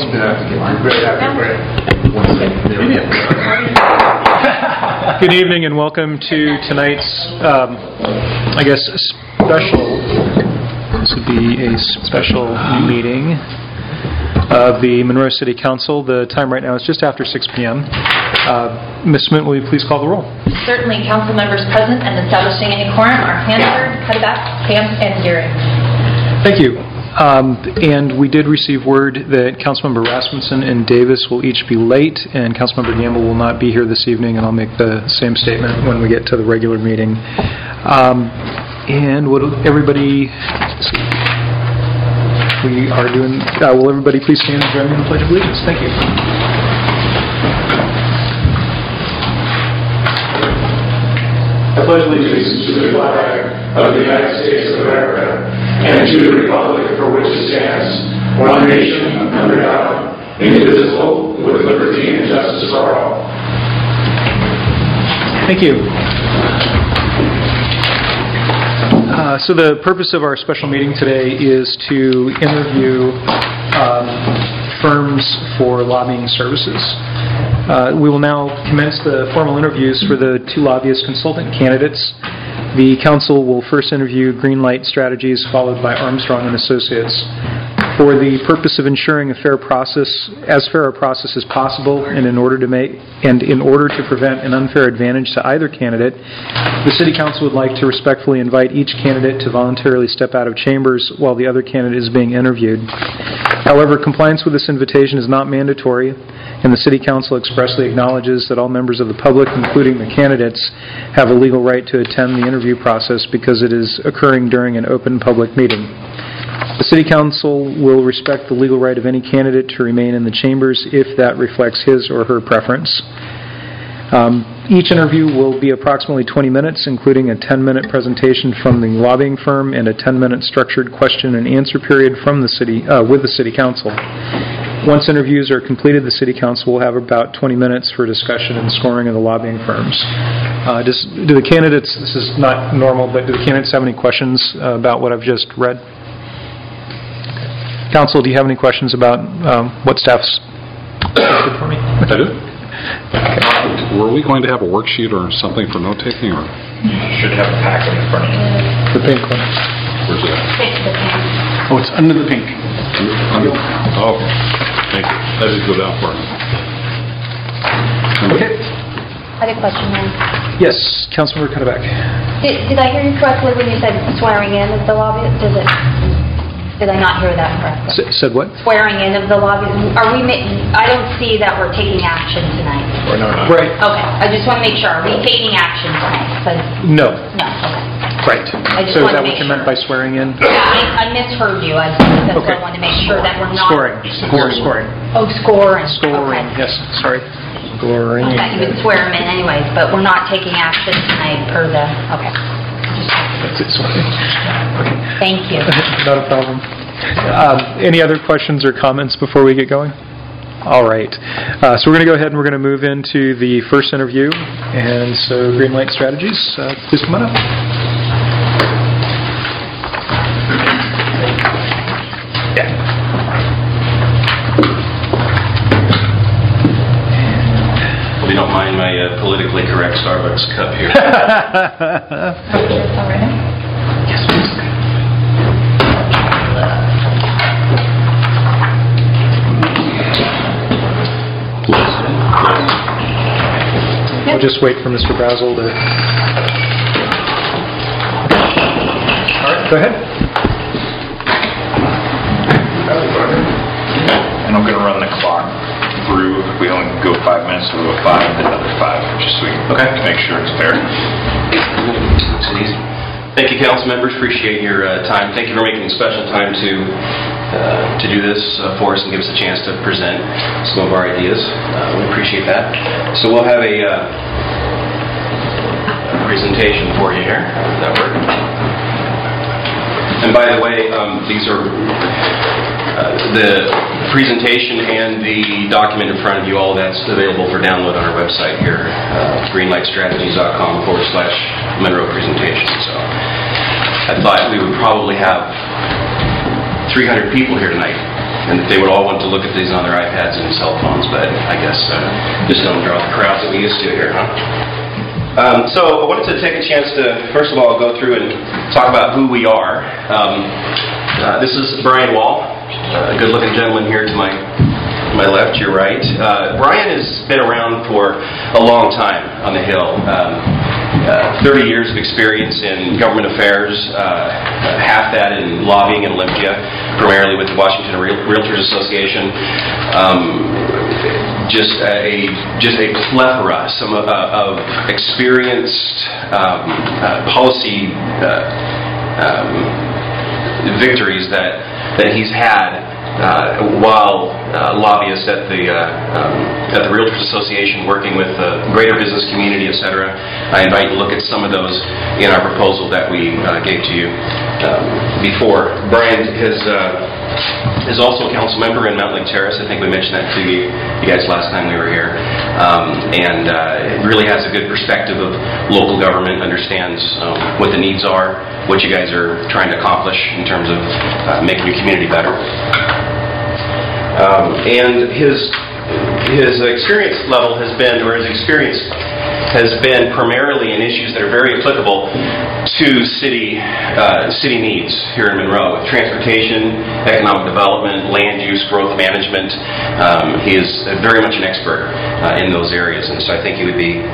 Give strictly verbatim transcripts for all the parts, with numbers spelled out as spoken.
Good afternoon. Good evening and welcome to tonight's, um, I guess, special, this would be a special meeting of the Monroe City Council. The time right now is just after six p.m. Uh, Miz Smith, will you please call the roll? Certainly. Council members present and establishing any quorum are Hanford, Cuddeback, Camp, and Gearing. Thank you. Um, and we did receive word that Councilmember Rasmussen and Davis will each be late, and Councilmember Gamble will not be here this evening, and I'll make the same statement when we get to the regular meeting. Um, and would everybody, we are doing, uh, will everybody please stand and join me in the Pledge of Allegiance? Thank you. I pledge allegiance to the flag of the United States of America and to the republic for which it stands, one nation, under God, indivisible, with liberty and justice for all. Thank you. Uh, so the purpose of our special meeting today is to interview um, firms for lobbying services. Uh, we will now commence the formal interviews for the two lobbyist consultant candidates. The council will first interview Greenlight Strategies, followed by Armstrong and Associates. For the purpose of ensuring a fair process, as fair a process as possible, and in order to make and in order to prevent an unfair advantage to either candidate, the City Council would like to respectfully invite each candidate to voluntarily step out of chambers while the other candidate is being interviewed. However, compliance with this invitation is not mandatory, and the City Council expressly acknowledges that all members of the public, including the candidates, have a legal right to attend the interview process because it is occurring during an open public meeting. The City Council will respect the legal right of any candidate to remain in the chambers if that reflects his or her preference. Um, each interview will be approximately twenty minutes, including a ten-minute presentation from the lobbying firm and a ten-minute structured question and answer period from the city uh, with the City Council. Once interviews are completed, the City Council will have about twenty minutes for discussion and scoring of the lobbying firms. Uh, does, do the candidates, this is not normal, but do the candidates have any questions uh, about what I've just read? Council, do you have any questions about um, what staff's did for me? I do. Okay. Were we going to have a worksheet or something for note-taking? Or? You should have a packet in front of you. The pink one. Where's it at? Oh, it's under the pink. Under, oh, thank you. I did go down for it. Okay. I had a question, ma'am. Yes, Councilmember Cuddeback. Did, did I hear you correctly when you said swearing in of the lobbyist? Does it? Did I not hear that correctly? S- said what? Swearing in of the lobbyist. Are we? Ma- I don't see that we're taking action tonight. Or no, no. Right. Okay. I just want to make sure. Are we taking action tonight? 'Cause No. no. Okay. Right. I just So is wanted that to what make you meant sure. by swearing in? Yeah, I, I misheard you. I, that's Okay. why I wanted to make sure that we're not Scoring. Score, scoring. Oh, scoring. Scoring. Okay. Yes. Sorry. Scoring. I thought you would swear them in anyways, but we're not taking action tonight per the. Okay. That's it. Sorry. Okay. Thank you. Not a problem. Um, any other questions or comments before we get going? All right. Uh, so we're going to go ahead and we're going to move into the first interview. And so Greenlight Strategies, uh, please come on up. Yeah. Hope you don't mind my uh, politically correct Starbucks cup here. All right. Yes, please. We'll just wait for Mister Brazel to... All right, go ahead. And I'm going to run the clock through. If we only go five minutes, we'll go five, and then another five, just so we can Okay. make sure it's fair. It's easy. Thank you, council members. Appreciate your uh, time. Thank you for making special time to uh, to do this uh, for us and give us a chance to present some of our ideas. Uh, we appreciate that. So we'll have a, uh, a presentation for you here. Does that work? And by the way, um, these are uh, the presentation and the document in front of you. All that's available for download on our website here, uh, greenlightstrategies.com forward slash Monroe presentation. So I thought we would probably have three hundred people here tonight. and that they would all want to look at these on their iPads and cell phones, but I guess uh, just don't draw the crowds that we used to here, huh? Um, so I wanted to take a chance to, first of all, go through and talk about who we are. Um, uh, this is Brian Wall, a good-looking gentleman here to my my left, your right. Uh, Brian has been around for a long time on the Hill. Um, uh, thirty years of experience in government affairs, uh, half that in lobbying in Olympia, primarily with the Washington Real- Realtors Association. Um, just a just a plethora some uh, of experienced um, uh, policy uh, um, victories that that he's had uh, while uh, lobbyist at the uh, um, at the Realtors Association, working with the greater business community, et cetera. I invite you to look at some of those in our proposal that we uh, gave to you um, before. Brian has. Uh, is also a council member in Mount Lake Terrace. I think we mentioned that to you, you guys last time we were here. Um, and uh, it really has a good perspective of local government, understands um, what the needs are, what you guys are trying to accomplish in terms of uh, making your community better. Um, and his his experience level has been, or his experience has been primarily in issues that are very applicable to city uh, city needs here in Monroe, with transportation, economic development, land use, growth management. Um, he is very much an expert uh, in those areas, and so I think he would be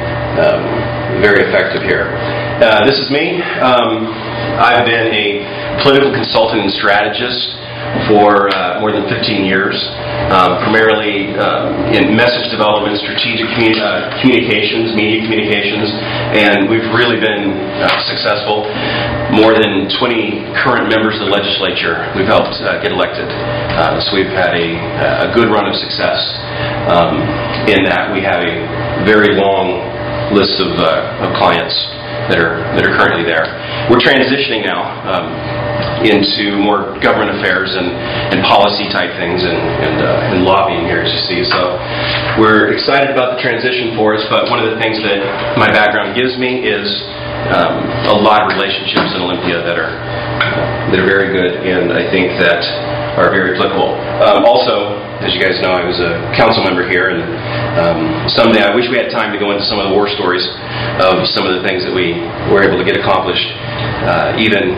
um, very effective here. Uh, this is me. Um, I've been a political consultant and strategist for uh, more than fifteen years, um, primarily um, in message development, strategic communi- uh, communications, media communications, and we've really been uh, successful. More than twenty current members of the legislature we've helped uh, get elected, uh, so we've had a, a good run of success um, in that we have a very long list of, uh, of clients that are that are currently there. We're transitioning now um, into more government affairs and, and policy type things and, and, uh, and lobbying here, as you see. So we're excited about the transition for us, but one of the things that my background gives me is um, a lot of relationships in Olympia that are that are very good, and I think that are very applicable. Um, also, as you guys know, I was a council member here, and um, someday I wish we had time to go into some of the war stories of some of the things that we were able to get accomplished, uh, even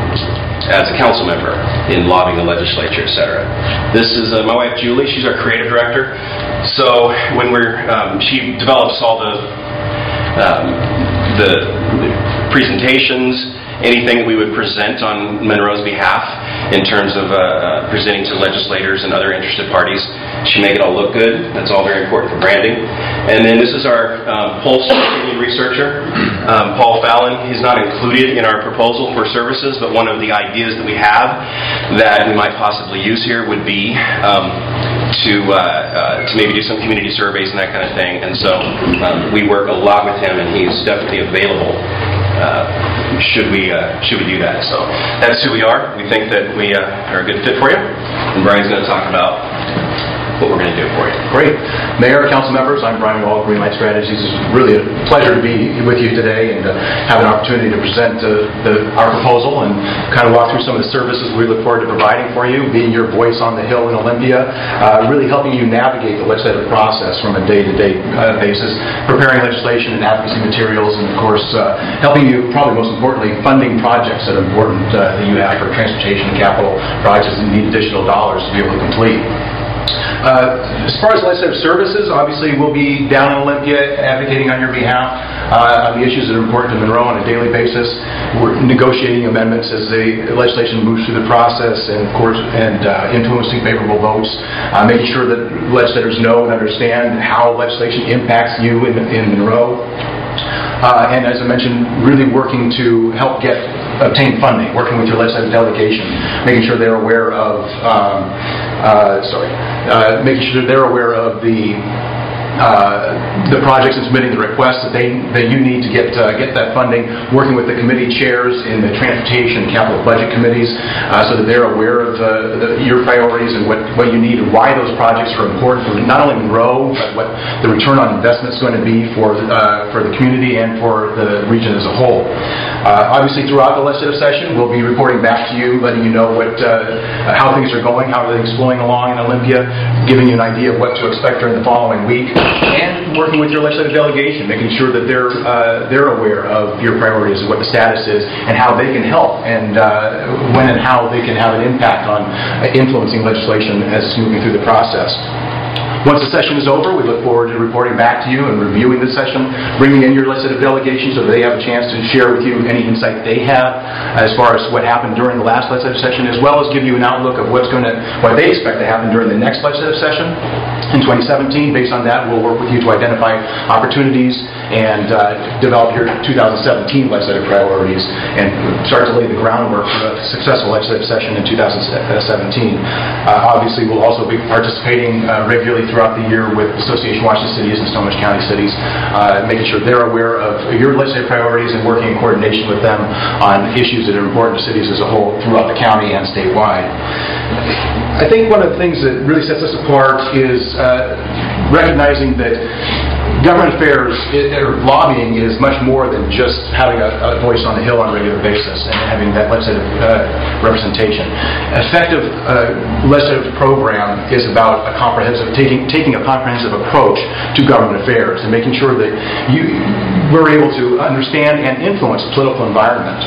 as a council member in lobbying the legislature, et cetera. This is uh, my wife, Julie. She's our creative director. So when we're, um, she develops all the um, the presentations, anything that we would present on Monroe's behalf in terms of uh, uh, presenting to legislators and other interested parties. She make it all look good. That's all very important for branding. And then this is our um, pollster opinion researcher, um, Paul Fallon. He's not included in our proposal for services, but one of the ideas that we have that we might possibly use here would be um, to uh, uh, to maybe do some community surveys and that kind of thing. And so um, we work a lot with him, and he's definitely available Uh, should we uh, should we do that. So that's who we are. We think that we uh, are a good fit for you, and Brian's going to talk about what we're going to do for you. Great. Mayor, council members, I'm Brian Wall, Greenlight Strategies. It's really a pleasure to be with you today and uh, have an opportunity to present uh, the, our proposal and kind of walk through some of the services we look forward to providing for you, being your voice on the Hill in Olympia, uh, really helping you navigate the legislative process from a day-to-day uh, basis, preparing legislation and advocacy materials, and of course uh, helping you, probably most importantly, funding projects that are important uh, that you have for transportation and capital projects that need additional dollars to be able to complete. Uh, as far as legislative services, obviously we'll be down in Olympia advocating on your behalf uh, on the issues that are important to Monroe on a daily basis. We're negotiating amendments as the legislation moves through the process, and of course, and uh, influencing favorable votes, uh, making sure that legislators know and understand how legislation impacts you in, in Monroe. Uh, and as I mentioned, really working to help get obtain funding, working with your legislative delegation, making sure they're aware of, um, uh, sorry, uh, making sure they're aware of the uh, the projects and submitting the requests that they that you need to get uh, get that funding, working with the committee chairs in the transportation and capital budget committees uh, so that they're aware of uh, the, your priorities and what, what you need and why those projects are important for not only Monroe, but what the return on investment is going to be for, uh, for the community and for the region as a whole. Uh, obviously, throughout the legislative session, we'll be reporting back to you, letting you know what, uh, how things are going, how things are flowing along in Olympia, giving you an idea of what to expect during the following week, and working with your legislative delegation, making sure that they're uh, they're aware of your priorities and what the status is and how they can help and uh, when and how they can have an impact on uh, influencing legislation as it's moving through the process. Once the session is over, we look forward to reporting back to you and reviewing the session, bringing in your legislative delegation so that they have a chance to share with you any insight they have as far as what happened during the last legislative session, as well as give you an outlook of what's going to, what they expect to happen during the next legislative session in twenty seventeen. Based on that, we'll work with you to identify opportunities and uh, develop your two thousand seventeen legislative priorities and start to lay the groundwork for a successful legislative session in two thousand seventeen. Uh, obviously, we'll also be participating uh, regularly throughout the year with Association Washington Cities and Snohomish County Cities, uh, making sure they're aware of your legislative priorities and working in coordination with them on issues that are important to cities as a whole throughout the county and statewide. I think one of the things that really sets us apart is uh, recognizing that government affairs, or lobbying, is much more than just having a, a voice on the Hill on a regular basis and having that legislative uh, representation. Effective uh, legislative program is about a comprehensive, taking taking a comprehensive approach to government affairs and making sure that you we're able to understand and influence the political environment.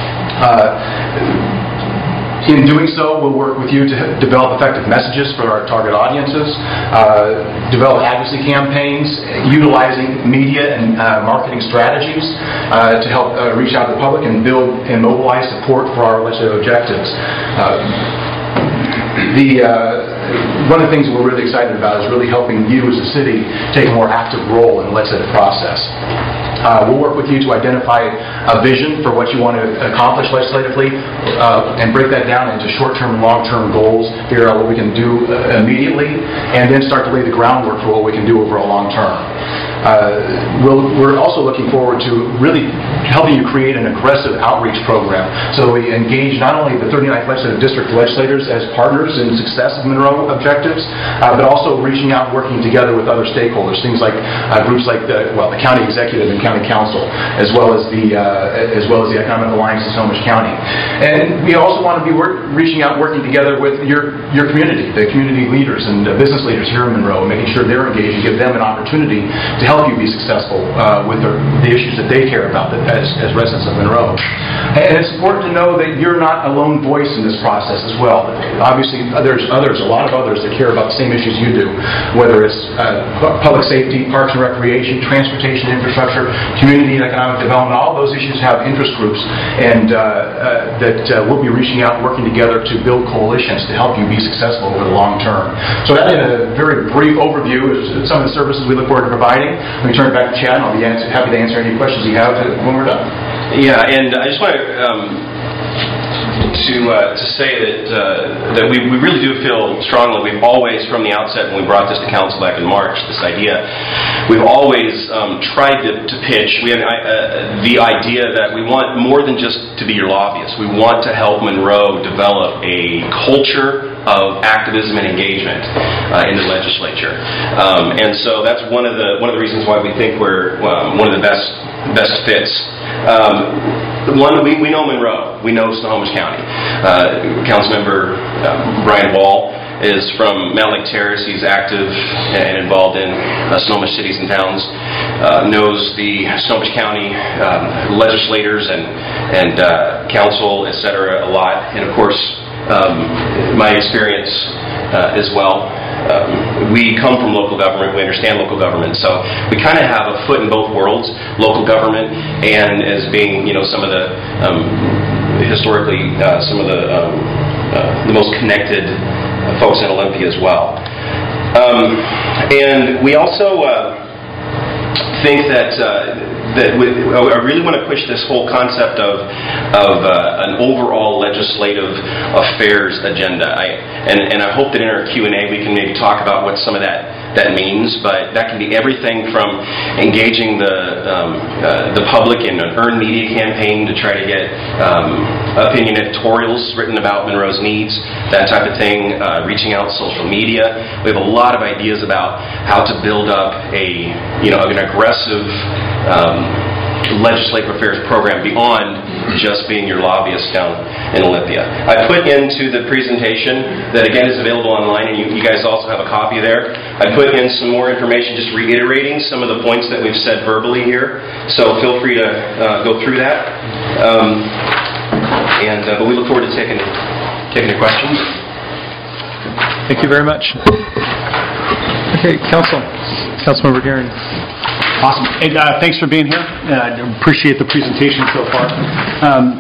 Uh, In doing so, we'll work with you to develop effective messages for our target audiences, uh, develop advocacy campaigns, utilizing media and uh, marketing strategies uh, to help uh, reach out to the public and build and mobilize support for our legislative objectives. Uh, the uh, One of the things we're really excited about is really helping you as a city take a more active role in the legislative process. Uh, we'll work with you to identify a vision for what you want to accomplish legislatively uh, and break that down into short-term and long-term goals, figure out what we can do uh, immediately, and then start to lay the groundwork for what we can do over a long term. Uh, we'll, we're also looking forward to really helping you create an aggressive outreach program so we engage not only the thirty-ninth Legislative District legislators as partners in the success of Monroe objectives, uh, but also reaching out and working together with other stakeholders, things like uh, groups like the, well, the County Executive and County Council, as well as the uh, as well as the Economic Alliance in Snohomish County. And we also want to be work, reaching out and working together with your, your community, the community leaders and uh, business leaders here in Monroe, making sure they're engaged and give them an opportunity to help you be successful uh, with the, the issues that they care about that, as, as residents of Monroe. And it's important to know that you're not a lone voice in this process as well. Obviously, there's others, a lot of others that care about the same issues you do, whether it's uh, public safety, parks and recreation, transportation infrastructure, community and economic development. All those issues have interest groups and uh, uh, that uh, we'll be reaching out and working together to build coalitions to help you be successful over the long term. So that in a very brief overview is some of the services we look forward to providing. Let me turn it back to Chad, and I'll be answer, happy to answer any questions you have when we're done. Yeah, and I just want to um, to uh, to say that uh, that we, we really do feel strongly. We've always, from the outset, when we brought this to council back in March, this idea, we've always um, tried to, to pitch. We have uh, the idea that we want more than just to be your lobbyist. We want to help Monroe develop a culture of activism and engagement uh, in the legislature, um, and so that's one of the one of the reasons why we think we're um, one of the best best fits. Um, one, we, we know Monroe, we know Snohomish County. Uh, Councilmember uh, Brian Wall is from Mount Lake Terrace. He's active and involved in uh, Snohomish cities and towns. Uh, knows the Snohomish County um, legislators and and uh, council, et cetera, a lot, and of course. Um, my experience uh, as well. Um, we come from local government, we understand local government, so we kind of have a foot in both worlds, local government and as being, you know, some of the, um, historically, uh, some of the, um, uh, the most connected folks in Olympia as well. Um, and we also uh, think that uh, that we, I really want to push this whole concept of of uh, an overall legislative affairs agenda. I, and, and I hope that in our Q and A we can maybe talk about what some of that that means, but that can be everything from engaging the um, uh, the public in an earned media campaign to try to get um, opinion editorials written about Monroe's needs, that type of thing, uh, reaching out social media. We have a lot of ideas about how to build up a, you know, an aggressive um, legislative affairs program beyond just being your lobbyist down in Olympia. I put into the presentation that again is available online, and you, you guys also have a copy there. I put in some more information just reiterating some of the points that we've said verbally here, so feel free to uh, go through that. Um, and uh, but we look forward to taking taking your questions. Thank you very much. Okay, Council. Councilmember Gearing. Awesome. And, uh, thanks for being here. I uh, appreciate the presentation so far. Um,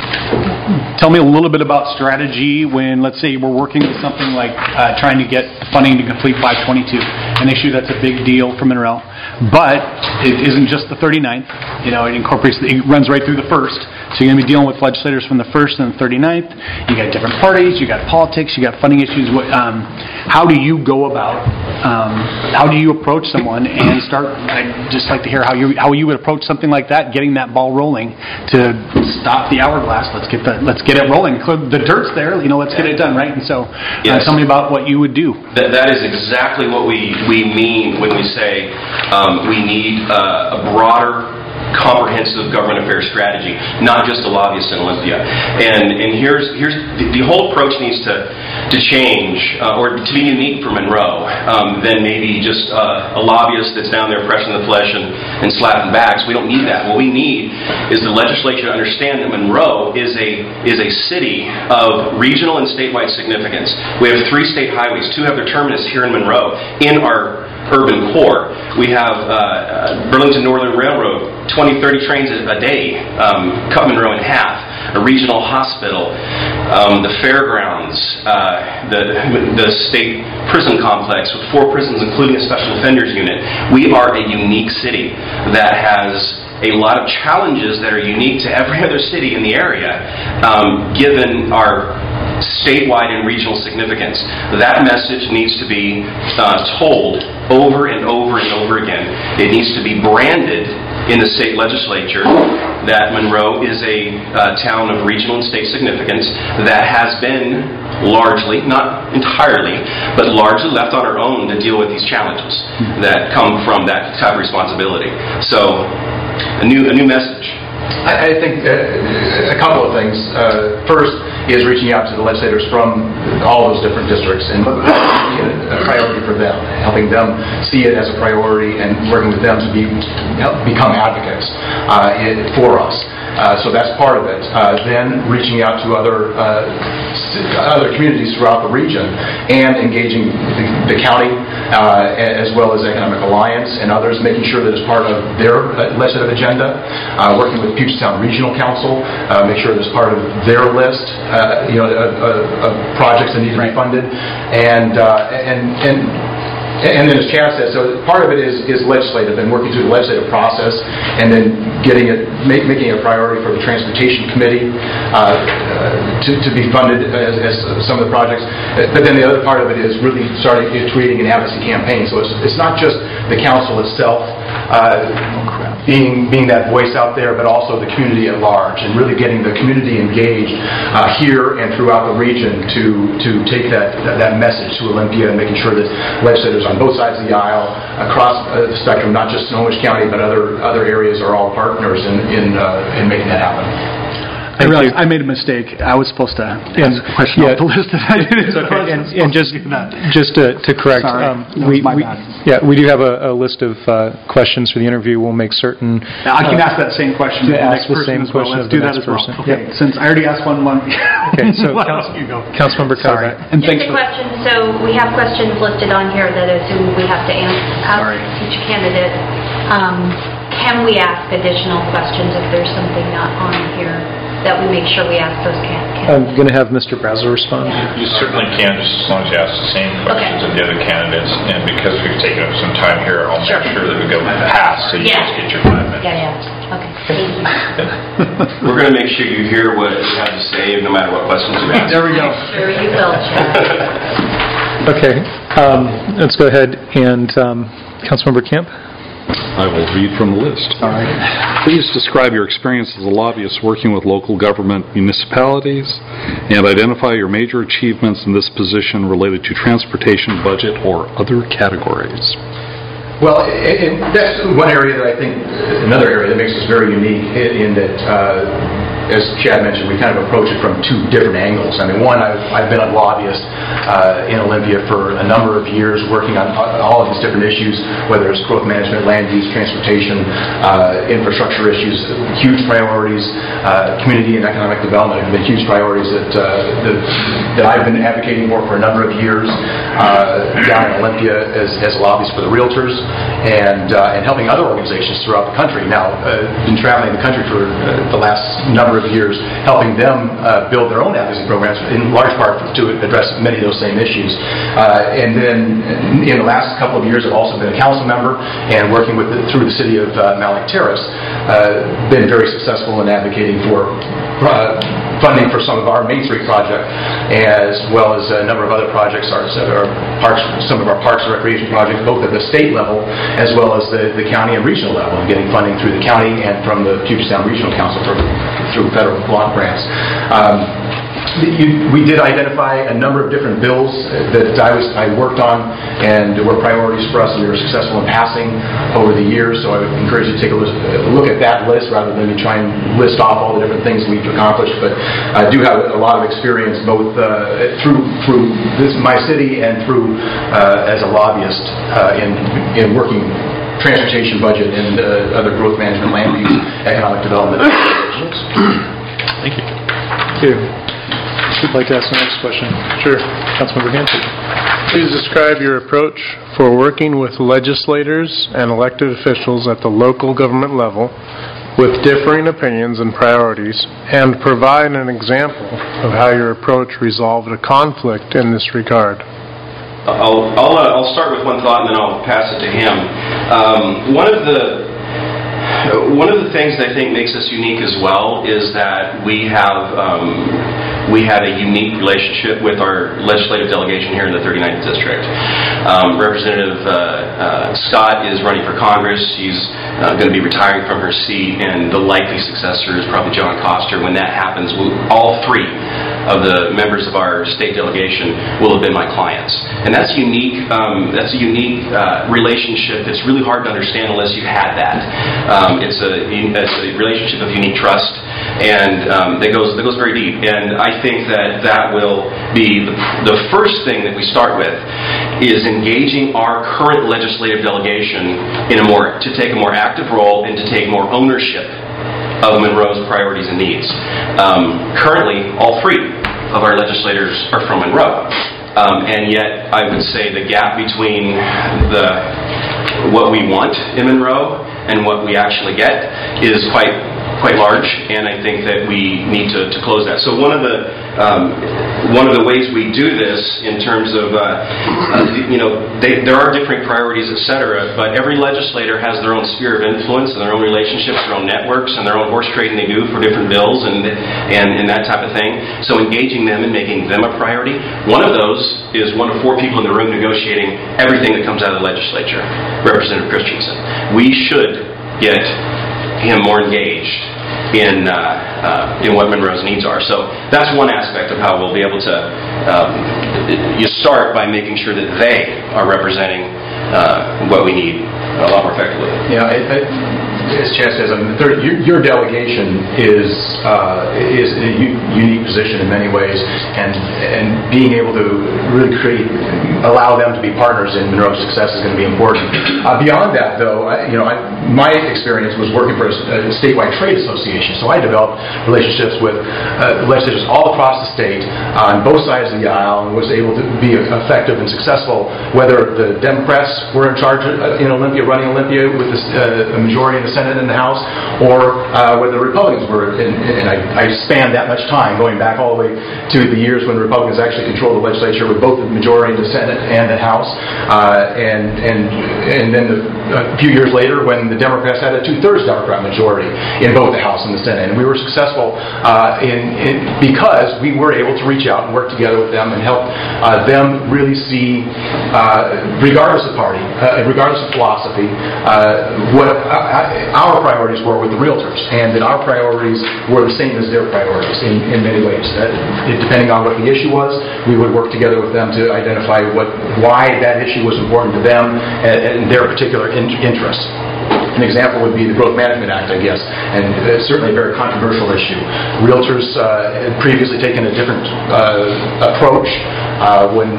tell me a little bit about strategy when, let's say, we're working with something like uh, trying to get funding to complete five twenty-two, an issue that's a big deal for Monroe. But it isn't just the thirty-ninth. You know, it incorporates, it runs right through the first. So you're going to be dealing with legislators from the first and the thirty-ninth. You got different parties, you got politics, you got funding issues. Um, how do you go about, um, how do you approach someone and start, I'd just like to hear how you how you would approach something like that, getting that ball rolling to stop the hourglass. Let's get the, let's get it rolling. The dirt's there, you know, let's get it done, right? And so uh, Yes. tell me about what you would do. That, that is exactly what we, we mean when we say um, we need uh, a broader, comprehensive government affairs strategy, not just a lobbyist in Olympia. And and here's here's the, the whole approach needs to to change uh, or to be unique for Monroe um, than maybe just uh, a lobbyist that's down there pressing the flesh and, and slapping backs. We don't need that. What we need is the legislature to understand that Monroe is a is a city of regional and statewide significance. We have three state highways. Two have their terminus here in Monroe in our urban core. We have uh, Burlington Northern Railroad, twenty, thirty trains a, a day, um, cut Monroe in half. A regional hospital, um, the fairgrounds, uh, the, the state prison complex with four prisons, including a special offenders unit. We are a unique city that has a lot of challenges that are unique to every other city in the area, um, given our statewide and regional significance. That message needs to be uh, told over and over and over again. It needs to be branded in the state legislature that Monroe is a uh, town of regional and state significance that has been largely, not entirely, but largely left on our own to deal with these challenges that come from that type of responsibility. So, a new, a new message. I, I think uh, a couple of things. Uh, first is reaching out to the legislators from all those different districts and making it a priority for them, helping them see it as a priority and working with them to be help become advocates uh, it, for us. Uh, so that's part of it. Uh, then reaching out to other uh, other communities throughout the region and engaging the, the county uh, as well as Economic Alliance and others, making sure that it's part of their legislative agenda. Uh, working with Puget Sound Regional Council, uh, make sure that it's part of their list, uh, you know, of, of, of projects that need to be funded, and uh, and and. And then as Chad said, so part of it is, is legislative and working through the legislative process and then getting it, make, making it a priority for the Transportation Committee uh, to, to be funded as, as some of the projects. But then the other part of it is really starting creating an advocacy campaign. So it's, it's not just the council itself uh, being, being that voice out there, but also the community at large and really getting the community engaged uh, here and throughout the region to, to take that, that, that message to Olympia and making sure that legislators on both sides of the aisle, across uh, the spectrum, not just Snohomish County, but other other areas are all partners in in, uh, in making that happen. I realized I made a mistake. I was supposed to ask a question yeah, off the list that I didn't. It's okay. And, and just just to, to correct, Sorry. um, That was we, my we bad. yeah we do have a, a list of uh, questions for the interview. We'll make certain. Now, I can uh, ask that same question to the ask next the person same as well. question Let's of the do that next as well. person. Okay, Yep. since I already asked one. one Okay, so Why Council, don't you go? Councilmember Sorry. Cutterback. And Just thanks a for question. So we have questions listed on here that I assume we have to answer, ask Sorry. each candidate. Um, can we ask additional questions if there's something not on here that we make sure we ask those can- I'm candidates? going to have Mister Brazel respond. Yeah. You certainly can, just as long as you ask the same questions of the other candidates. And because we've taken up some time here, I'll Sure. make sure that we go past, so you Yeah. just get your five minutes. Yeah, yeah. Okay. Thank you. We're going to make sure you hear what you have to say, no matter what questions you ask. There we go. Sure you will, Chad. Okay, um, let's go ahead and, um, Councilmember Camp? I will read from the list. All right. Please describe your experience as a lobbyist working with local government municipalities and identify your major achievements in this position related to transportation, budget, or other categories. Well, and that's one area that I think, another area that makes us very unique in that, uh, as Chad mentioned, we kind of approach it from two different angles. I mean, one, I've, I've been a lobbyist uh, in Olympia for a number of years working on all of these different issues, whether it's growth management, land use, transportation, uh, infrastructure issues, huge priorities, uh, community and economic development have been huge priorities that, uh, that, that I've been advocating for for a number of years uh, down in Olympia as, as a lobbyist for the realtors and, uh, and helping other organizations throughout the country. Now, uh, been traveling the country for uh, the last number of years, helping them uh, build their own advocacy programs, in large part to address many of those same issues. Uh, and then in the last couple of years, I've also been a council member and working with the, through the city of uh, Malik Terrace, uh, been very successful in advocating for uh, funding for some of our Main Street project, as well as a number of other projects, our, our parks, some of our parks and recreation projects, both at the state level as well as the, the county and regional level, and getting funding through the county and from the Puget Sound Regional Council for, through federal block grants. Um, You, we did identify a number of different bills that I, was, I worked on and were priorities for us, and we were successful in passing over the years. So I would encourage you to take a look, look at that list rather than me try and list off all the different things we've accomplished. But I do have a lot of experience both uh, through through this my city and through uh, as a lobbyist uh, in in working transportation budget and uh, other growth management, land use, economic development. Thank you. Thank you. Who'd like to ask the next question? Sure. Councilmember Hanson. Please describe your approach for working with legislators and elected officials at the local government level with differing opinions and priorities, and provide an example of how your approach resolved a conflict in this regard. I'll, I'll, uh, I'll start with one thought and then I'll pass it to him. Um, one of the One of the things that I think makes us unique as well is that we have um, we have a unique relationship with our legislative delegation here in the thirty-ninth District. Um, Representative uh, uh, Scott is running for Congress. She's uh, going to be retiring from her seat, and the likely successor is probably John Koster. When that happens, we'll, all three of the members of our state delegation will have been my clients, and that's unique. Um, that's a unique uh, relationship. It's really hard to understand unless you've had that. Um, it's a it's a relationship of unique trust, and um, that goes that goes very deep. And I think that that will be the, the first thing that we start with is engaging our current legislative delegation in a more to take a more active role and to take more ownership of Monroe's priorities and needs. Um, currently, all three of our legislators are from Monroe, um, and yet I would say the gap between the what we want in Monroe and what we actually get is quite quite large, and I think that we need to, to close that. So one of the um, one of the ways we do this in terms of uh, uh, you know they, there are different priorities, et cetera, but every legislator has their own sphere of influence and their own relationships, their own networks, and their own horse trading they do for different bills and and, and that type of thing. So engaging them and making them a priority. One of those is one of four people in the room negotiating everything that comes out of the legislature, Representative Christensen. We should get him more engaged in uh, uh, in what Monroe's needs are. So that's one aspect of how we'll be able to. Um, you start by making sure that they are representing uh, what we need a lot more effectively. Yeah, I, I, as Chad says, I mean, the third, your, your delegation is uh, is a u- unique position in many ways, and and being able to really create, allow them to be partners in Monroe's success is going to be important. Uh, beyond that, though, I, you know, I, my experience was working for a, a statewide trade association, so I developed relationships with uh, legislators all across the state on both sides of the aisle, and was able to be effective and successful, whether the Democrats were in charge uh, in Olympia, running Olympia with this, uh, a majority in the Senate and the House, or uh, whether the Republicans were, in, and I, I spanned that much time, going back all the way to the years when the Republicans actually controlled the legislature with both the majority in the Senate and the House, uh, and and and then the a few years later when the Democrats had a two-thirds Democrat majority in both the House and the Senate. And we were successful uh, in, in, because we were able to reach out and work together with them and help uh, them really see, uh, regardless of party, uh, regardless of philosophy, uh, what uh, our priorities were with the realtors, and that our priorities were the same as their priorities in, in many ways. Uh, depending on what the issue was, we would work together with them to identify what, why that issue was important to them and, and their particular in, interests. An example would be the Growth Management Act, I guess, and it's certainly a very controversial issue. Realtors uh, had previously taken a different uh, approach uh, when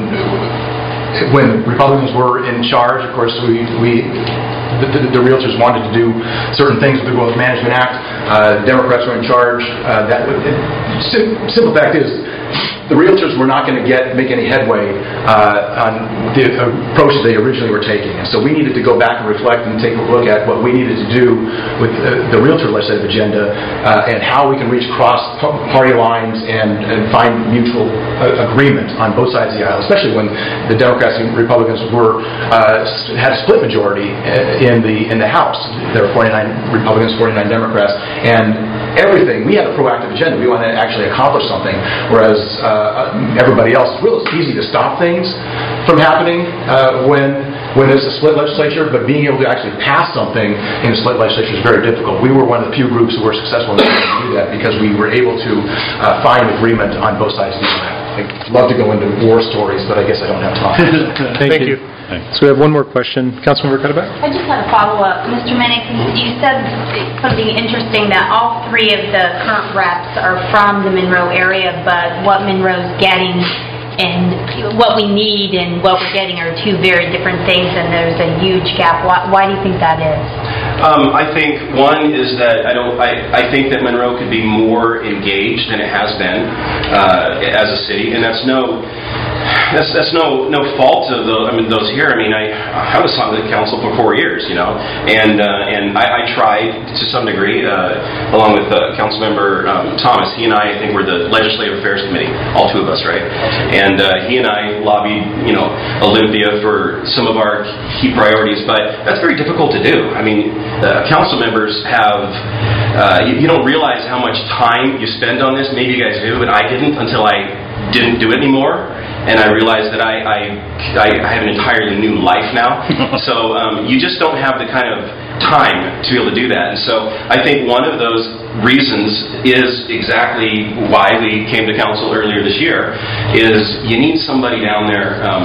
when Republicans were in charge. Of course, we, we the, the, the realtors wanted to do certain things with the Growth Management Act. Uh, Democrats were in charge. Uh, that would, it, simple fact is, the realtors were not going to get make any headway uh, on the approach that they originally were taking. And so we needed to go back and reflect and take a look at what we needed to do with uh, the realtor legislative agenda uh, and how we can reach cross-party lines and, and find mutual uh, agreement on both sides of the aisle, especially when the Democrats and Republicans were uh, had a split majority in the in the House. There were forty-nine Republicans, forty-nine Democrats, and everything, we had a proactive agenda. We wanted to actually accomplish something, whereas uh, everybody else, it's real easy to stop things from happening uh, when when there's a split legislature, but being able to actually pass something in a split legislature is very difficult. We were one of the few groups who were successful in able to do that because we were able to uh, find agreement on both sides of the aisle. I'd love to go into war stories, but I guess I don't have time. Thank, Thank you. you. So we have one more question. Councilmember Cuddeback? I just had a follow-up. Mister Minnick, you said something interesting, that all three of the current reps are from the Monroe area, but what Monroe's getting and what we need and what we're getting are two very different things, and there's a huge gap. Why, why do you think that is? Um, I think one is that I don't. I, I think that Monroe could be more engaged than it has been uh, as a city, and that's no. That's that's no no fault of the, I mean, those here. I mean, I I was on the council for four years, you know, and uh, and I, I tried to some degree, uh, along with uh, Councilmember um, Thomas. He and I, I think, were the Legislative Affairs Committee, all two of us, right? And uh, he and I lobbied, you know, Olympia for some of our key priorities, but that's very difficult to do. I mean, uh, council members have uh, you, you don't realize how much time you spend on this. Maybe you guys do, but I didn't until I didn't do it anymore. And I realized that I, I, I have an entirely new life now. So um, you just don't have the kind of time to be able to do that. And so I think one of those reasons is exactly why we came to council earlier this year, is you need somebody down there, um,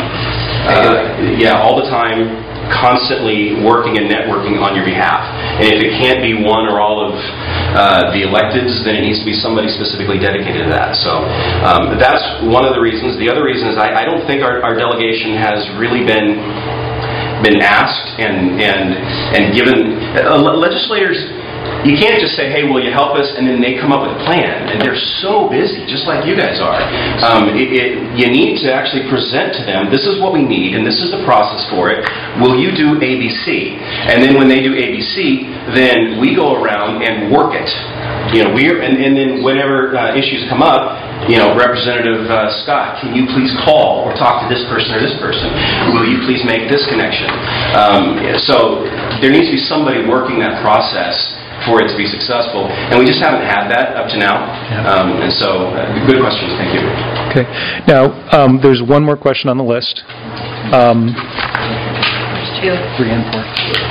uh, yeah, all the time, constantly working and networking on your behalf. And if it can't be one or all of uh, the electeds, then it needs to be somebody specifically dedicated to that. So um, that's one of the reasons. The other reason is I, I don't think our, our delegation has really been been asked and and and given uh, legislators. You can't just say, hey, will you help us, and then they come up with a plan. And they're so busy, just like you guys are. Um, it, it, you need to actually present to them, this is what we need, and this is the process for it. Will you do A B C? And then when they do A B C, then we go around and work it. You know, we're, and, and then whenever uh, issues come up, you know, Representative uh, Scott, can you please call or talk to this person or this person? Will you please make this connection? Um, so there needs to be somebody working that process for it to be successful, and we just haven't had that up to now. Um, and so, uh, good questions. Thank you. Okay. Now, um, there's one more question on the list. Um, There's two. Three and four.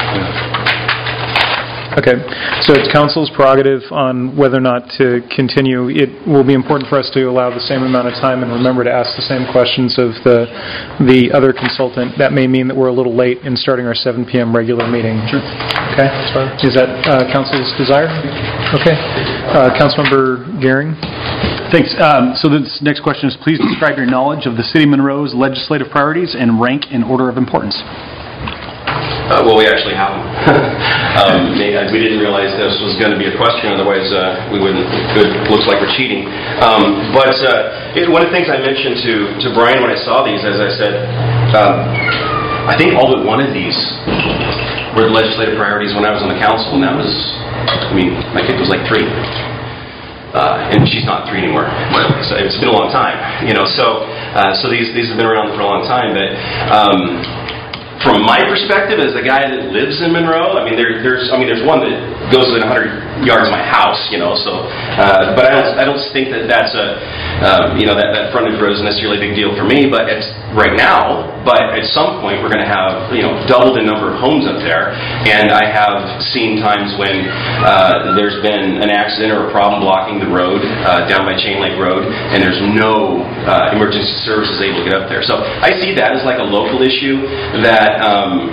Okay, so it's council's prerogative on whether or not to continue. It will be important for us to allow the same amount of time and remember to ask the same questions of the the other consultant. That may mean that we're a little late in starting our seven p.m. regular meeting. Sure. Okay, is that uh, council's desire? Okay. Uh, Councilmember Gehring? Thanks. Um, so this next question is, please describe your knowledge of the City of Monroe's legislative priorities and rank in order of importance. Uh, well, we actually have them. um, we didn't realize this was going to be a question, otherwise uh, we wouldn't. It looks like we're cheating. Um, but uh, it, one of the things I mentioned to, to Brian when I saw these, as I said, um, I think all but one of these were the legislative priorities when I was on the council, and that was, I mean, my kid was like three. Uh, and she's not three anymore. So it's been a long time, you know. So, uh, so these these have been around for a long time. But um, from from my perspective, as a guy that lives in Monroe, I mean, there, there's, I mean, there's one that goes within one hundred yards of my house, you know. So, uh, but I don't, I don't think that that's a, um, you know, that, that frontage road is necessarily a big deal for me. But it's right now. But at some point, we're going to have, you know, double the number of homes up there. And I have seen times when uh, there's been an accident or a problem blocking the road uh, down by Chain Lake Road, and there's no uh, emergency services able to get up there. So I see that as like a local issue that um,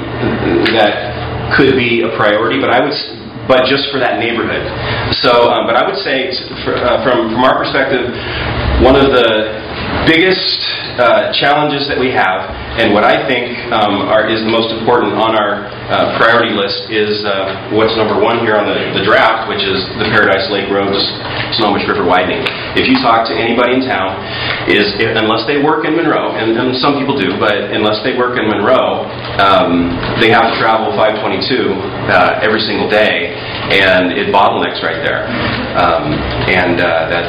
that could be a priority. But I would. But just for that neighborhood. So, um, but I would say, for, uh, from from our perspective, one of the biggest uh, challenges that we have, and what I think um, are, is the most important on our uh, priority list, is uh, what's number one here on the, the draft, which is the Paradise Lake Road Snohomish River widening. If you talk to anybody in town, is if, unless they work in Monroe, and, and some people do, but unless they work in Monroe, um, they have to travel five twenty-two uh, every single day, and it bottlenecks right there, um, and uh, that.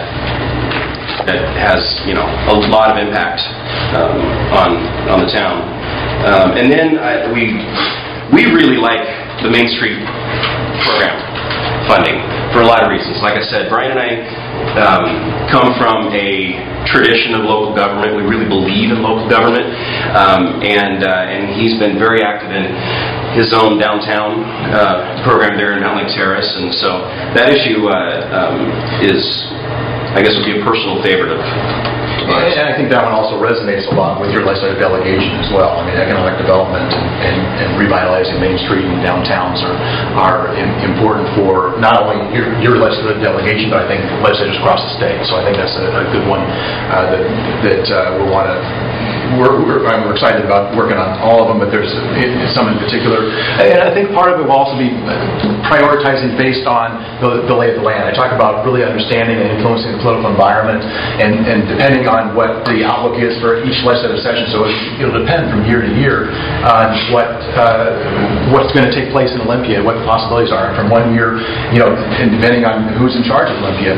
that has, you know, a lot of impact um, on on the town. Um, and then I, we we really like the Main Street program funding for a lot of reasons. Like I said, Brian and I um, come from a tradition of local government. We really believe in local government, um, and uh, and he's been very active in his own downtown uh, program there in Mount Lake Terrace, and so that issue uh, um, is, I guess, would be a personal favorite of ours. And I think that one also resonates a lot with your legislative delegation as well. I mean, economic development and, and, and revitalizing Main Street and downtowns are are in, important for not only your, your legislative delegation, but I think legislators across the state. So I think that's a, a good one uh, that that uh, we'll want to. We're, we're, we're excited about working on all of them, but there's some in particular. And I think part of it will also be prioritizing based on the, the lay of the land. I talk about really understanding and influencing the political environment, and, and depending on what the outlook is for each legislative session. So it'll depend from year to year on what uh, what's going to take place in Olympia, what the possibilities are. From one year, you know, and depending on who's in charge of Olympia,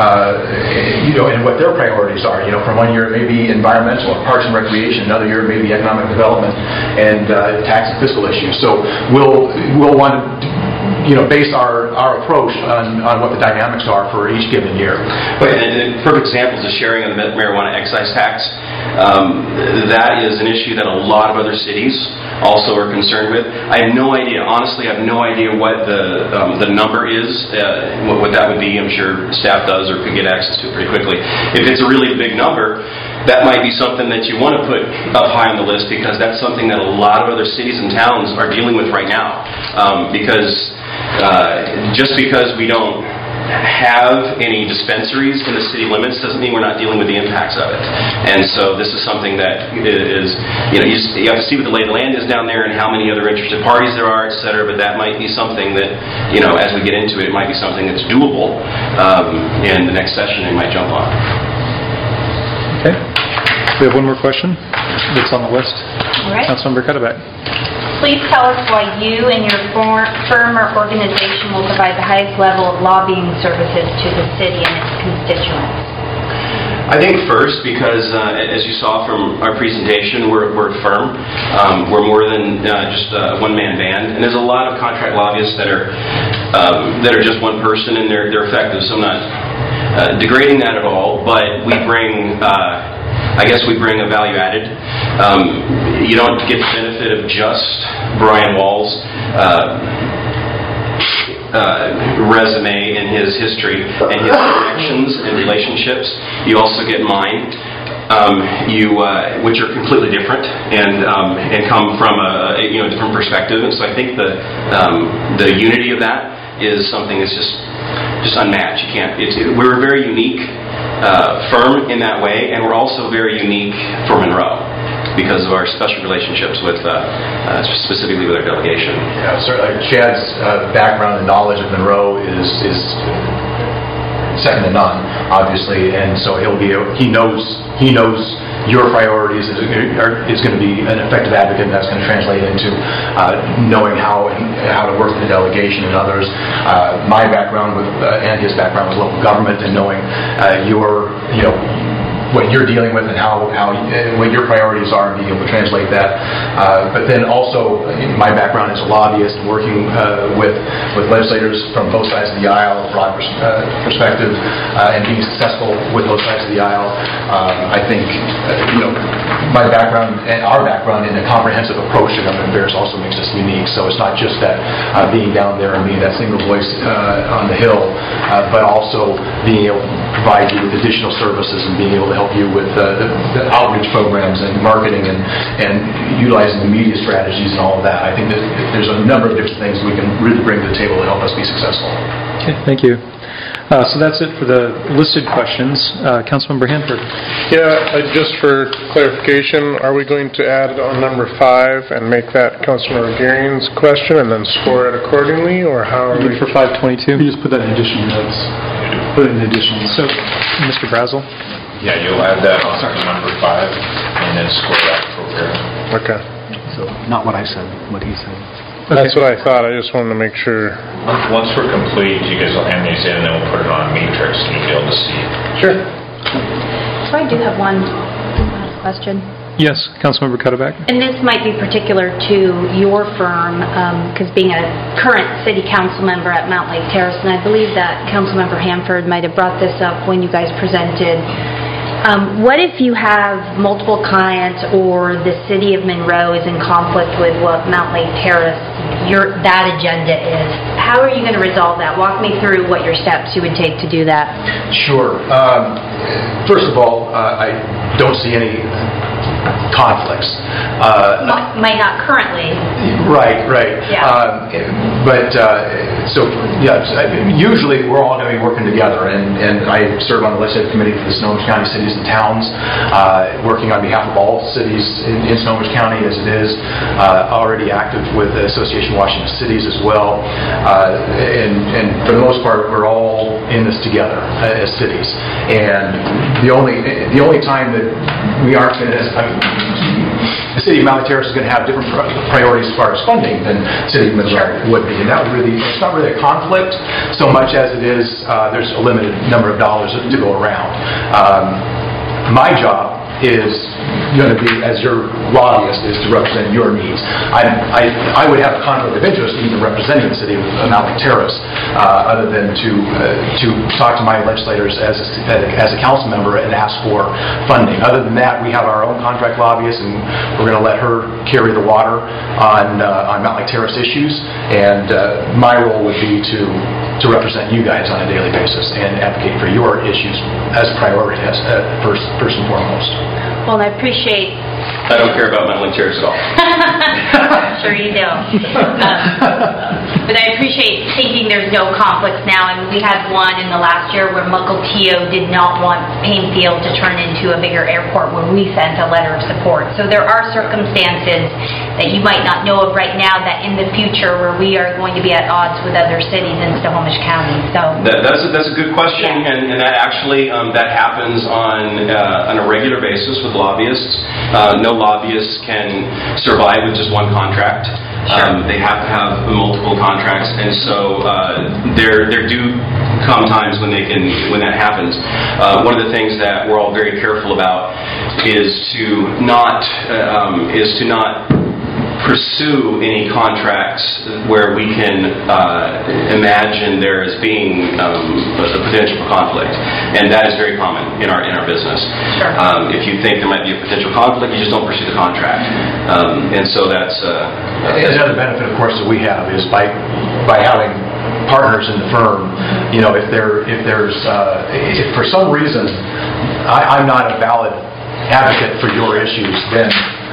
uh, you know, and what their priorities are. You know, from one year it may be environmental or parks and recreation. Another year maybe economic development and uh, tax and fiscal issues. So we'll we'll want to, you know, base our, our approach on, on what the dynamics are for each given year. But and, and perfect examples of sharing on the marijuana excise tax. Um, that is an issue that a lot of other cities also are concerned with. I have no idea, honestly, I have no idea what the um, the number is, uh, what, what that would be. I'm sure staff does or could get access to it pretty quickly. If it's a really big number, that might be something that you want to put up high on the list, because that's something that a lot of other cities and towns are dealing with right now. Um, because uh, just because we don't have any dispensaries in the city limits doesn't mean we're not dealing with the impacts of it. And so this is something that is, you know, you, just, you have to see what the lay of the land is down there and how many other interested parties there are, et cetera. But that might be something that, you know, as we get into it, it might be something that's doable. Um, in the next session, they might jump on. Okay. We have one more question that's on the list. All right. Councilmember Cuddeback. Please tell us why you and your for- firm or organization will provide the highest level of lobbying services to the city and its constituents. I think first because, uh, as you saw from our presentation, we're, we're a firm. Um, we're more than uh, just a one-man band, and there's a lot of contract lobbyists that are um, that are just one person, and they're they're effective. So I'm not uh, degrading that at all, but we bring. Uh, I guess we bring a value added. Um, you don't get the benefit of just Brian Wall's uh, uh, resume and his history and his connections and relationships. You also get mine, um, you uh, which are completely different and um, and come from a, a you know different perspective. And so I think the um, the unity of that is something that's just just unmatched. You can't. It's, it, we're very unique. Uh, firm in that way, and we're also very unique for Monroe because of our special relationships with, uh, uh, specifically with our delegation. Yeah, certainly. Chad's uh, background and knowledge of Monroe is is second to none, obviously, and so he'll be he knows he knows your priorities is, is going to be an effective advocate, and that's going to translate into uh, knowing how and how to work with the delegation and others. Uh, my background with uh, and his background with local government, and knowing uh, your you know what you're dealing with and how, how uh, what your priorities are, and being able to translate that. Uh, but then also, uh, my background as a lobbyist, working uh, with with legislators from both sides of the aisle, a broad pers- uh, perspective, uh, and being successful with both sides of the aisle. Um, I think, uh, you know, my background and our background in a comprehensive approach to government affairs also makes us unique. So it's not just that uh, being down there and being that single voice uh, on the Hill, uh, but also being able to provide you with additional services and being able to help you with uh, the, the outreach programs and marketing and, and utilizing the media strategies and all of that. I think that there's a number of different things we can really bring to the table to help us be successful. Okay, thank you. Uh, so that's it for the listed questions. Uh, Councilmember Hanford. Yeah, uh, just for clarification, are we going to add on number five and make that Councilmember Gearing's question and then score it accordingly, or how are we? For five twenty-two? You just put that in additional notes. Put it in additional notes. So, Mister Brazel? Yeah, you'll add that on to number five and then score that appropriately. Okay. So, not what I said, what he said. That's what I thought. I just wanted to make sure. Once we're complete, you guys will hand these in and then we'll put it on a matrix and you'll be able to see it. Sure. So I do have one last question. Yes, Councilmember Cutterback. And this might be particular to your firm, because being a current city council member at Mount Lake Terrace, and I believe that Councilmember Hanford might have brought this up when you guys presented. Um, what if you have multiple clients, or the city of Monroe is in conflict with what Mount Lake Terrace, your that agenda is? How are you going to resolve that? Walk me through what your steps you would take to do that. Sure. Um, first of all, uh, I don't see any conflicts. Uh, Might not currently. Right, right. Yeah. Um, but uh, so, yeah, usually we're all going to be working together, and, and I serve on the legislative committee for the Snohomish County Cities and Towns, uh, working on behalf of all cities in, in Snohomish County as it is, uh, already active with the Association of Washington Cities as well, uh, and, and for the most part, we're all in this together uh, as cities. And the only the only time that we aren't going to, I mean, the city of Mount Lake Terrace is going to have different priorities as far as funding than the city of Monroe Sure. would be, and that would really, it's not really a conflict so much as it is uh, there's a limited number of dollars to go around. Um, my job is going to be, as your lobbyist, is to represent your needs. I, I, I would have a conflict of interest even representing the city of Mount Lake Terrace, uh, other than to uh, to talk to my legislators as a, as a council member and ask for funding. Other than that, we have our own contract lobbyist, and we're going to let her carry the water on uh, on Mount Lake Terrace issues. And uh, my role would be to to represent you guys on a daily basis and advocate for your issues as priority, as uh, first first and foremost. Well, and I appreciate... I don't care about Mount Lake Terrace at all. I'm sure you don't. Um, but I appreciate thinking there's no conflicts now. And we had one in the last year where Mukilteo did not want Painfield to turn into a bigger airport, where we sent a letter of support. So there are circumstances that you might not know of right now that in the future where we are going to be at odds with other cities in Snohomish County. So That, that's, a, that's a good question, Yeah. and, and that actually um, that happens on uh, on a regular basis with lobbyists. Uh, no lobbyists can survive with just one contract. Um, they have to have multiple contracts, and so uh, there there do come times when they can when that happens. Uh, one of the things that we're all very careful about is to not uh, um, is to not pursue any contracts where we can uh, imagine there as being um, a potential for conflict, and that is very common in our in our business. Sure. Um, if you think there might be a potential conflict, you just don't pursue the contract, um, and so that's. Uh, And the other benefit, of course, that we have is by by having partners in the firm. You know, if there if there's uh, if for some reason I, I'm not a valid advocate for your issues, then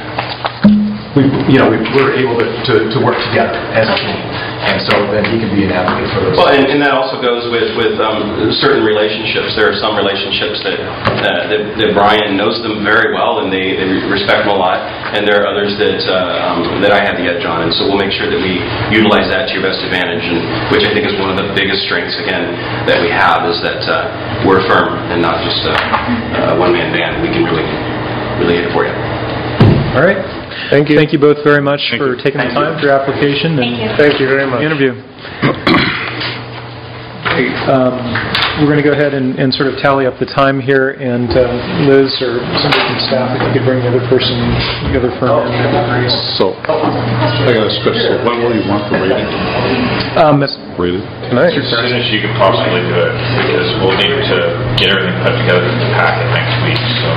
we you know we, we're able to, to to work together as a team, and so then he can be an advocate for those. Well, and, and that also goes with with um, certain relationships. There are some relationships that, uh, that that Brian knows them very well, and they, they respect them a lot. And there are others that uh, um, that I have the edge on, and so we'll make sure that we utilize that to your best advantage. And which I think is one of the biggest strengths again that we have is that uh, we're a firm and not just a, a one-man band. We can really really hit it for you. All right. Thank you. Thank you both very much for taking Thank the time you. for your application and Thank you. Thank you very much. the interview. Okay, um, we're going to go ahead and, and sort of tally up the time here, and uh, Liz or somebody from staff, if you could bring the other person, the other firm in, that'd be great. So, I got a question. So when will you want the rating? Um, Rated? tonight. As soon as you can possibly do it, because we'll need to get everything put together in the packet next week, so.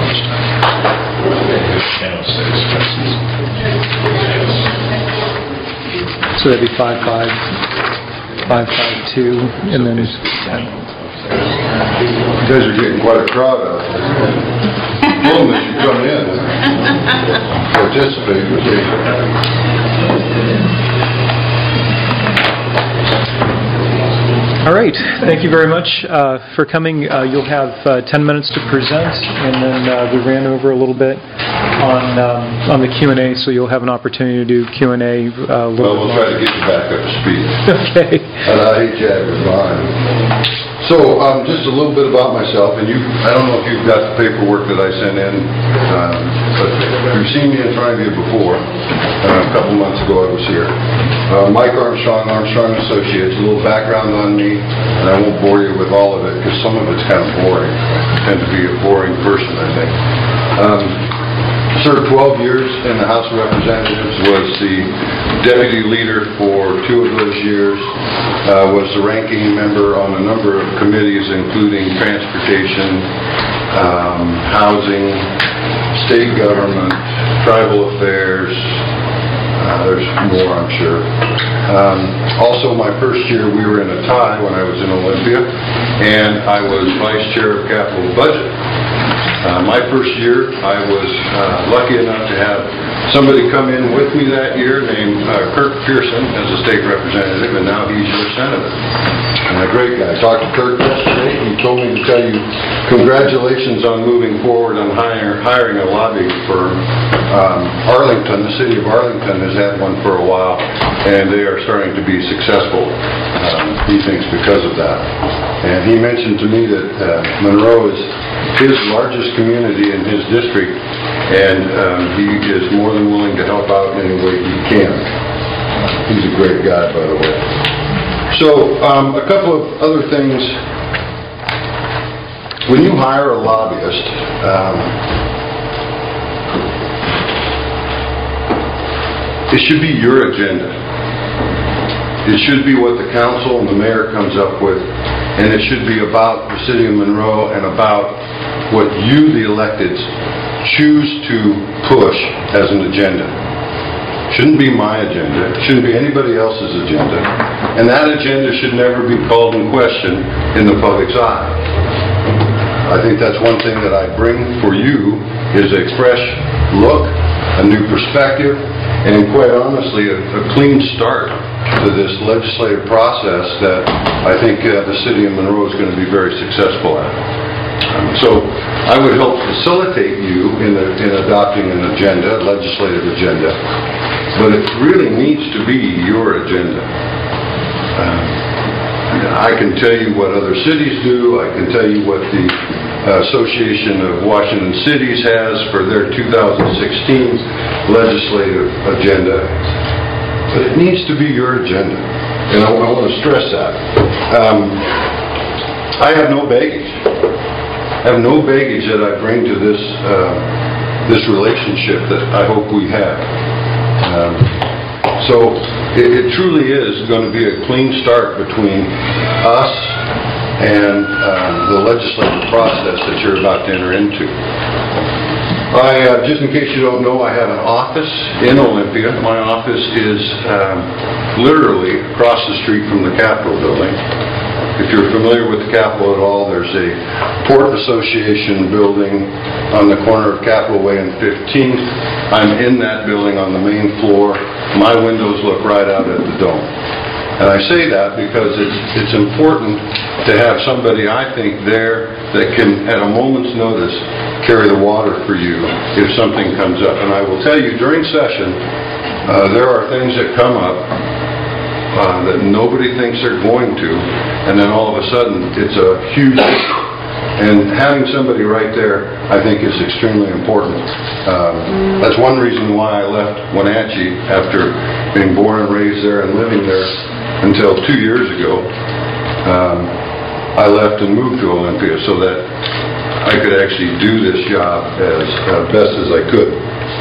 ten oh six. So that'd be five five, five five two, and then. You guys are getting quite a crowd out there. Well, that you come in, participate with me. All right, thank you very much uh, for coming. Uh, you'll have uh, ten minutes to present, and then uh, we ran over a little bit on um, on the Q and A, so you'll have an opportunity to do Q and A uh, a little Well, we'll bit try to get you back up to speed. Okay. And I hate jagged line. So, um, just a little bit about myself, and you, I don't know if you've got the paperwork that I sent in, um, but you've seen me in front of you before. Uh, a couple months ago I was here. Uh, Mike Armstrong, Armstrong Associates, a little background on me, and I won't bore you with all of it, because some of it's kind of boring. I tend to be a boring person, I think. Um, Served twelve years in the House of Representatives, was the deputy leader for two of those years, uh, was the ranking member on a number of committees, including transportation, um, housing, state government, tribal affairs. Uh, there's more, I'm sure. Um, also, my first year, we were in a tie when I was in Olympia, and I was vice chair of capital budget. Uh, my first year, I was uh, lucky enough to have somebody come in with me that year named uh, Kirk Pearson as a state representative, and now he's your senator. And a great guy. I talked to Kirk yesterday. He told me to tell you congratulations on moving forward on hire, hiring a lobby firm. Um, Arlington, the city of Arlington, has had one for a while, and they are starting to be successful, um, he thinks, because of that. And he mentioned to me that uh, Monroe is his largest community in his district, and um, he is more than willing to help out any way he can. He's a great guy, by the way. So, um, a couple of other things. When you hire a lobbyist, um, it should be your agenda. It should be what the council and the mayor comes up with, and it should be about the city of Monroe and about what you, the electeds, choose to push as an agenda. Shouldn't be my agenda. It shouldn't be anybody else's agenda. And that agenda should never be called in question in the public's eye. I think that's one thing that I bring for you, is a fresh look, a new perspective, and quite honestly, a, a clean start to this legislative process that I think uh, the city of Monroe is going to be very successful at. Um, so I would help facilitate you in, the, in adopting an agenda, a legislative agenda, but it really needs to be your agenda. Um, I can tell you what other cities do. I can tell you what the uh, Association of Washington Cities has for their two thousand sixteen legislative agenda, but it needs to be your agenda, and I, I want to stress that. Um, I have no baggage. I have no baggage that I bring to this uh, this relationship that I hope we have. Um, so it, it truly is going to be a clean start between us and um, the legislative process that you're about to enter into. I, uh, just in case you don't know, I have an office in Olympia. My office is um, literally across the street from the Capitol building. If you're familiar with the Capitol at all, there's a Port Association building on the corner of Capitol Way and fifteenth. I'm in that building on the main floor. My windows look right out at the dome. And I say that because it's, it's important to have somebody, I think, there that can, at a moment's notice, carry the water for you if something comes up. And I will tell you, during session, uh, there are things that come up uh, that nobody thinks they're going to, and then all of a sudden, it's a huge issue. And having somebody right there, I think, is extremely important. Um, that's one reason why I left Wenatchee after being born and raised there and living there until two years ago. Um, I left and moved to Olympia so that I could actually do this job as uh, best as I could.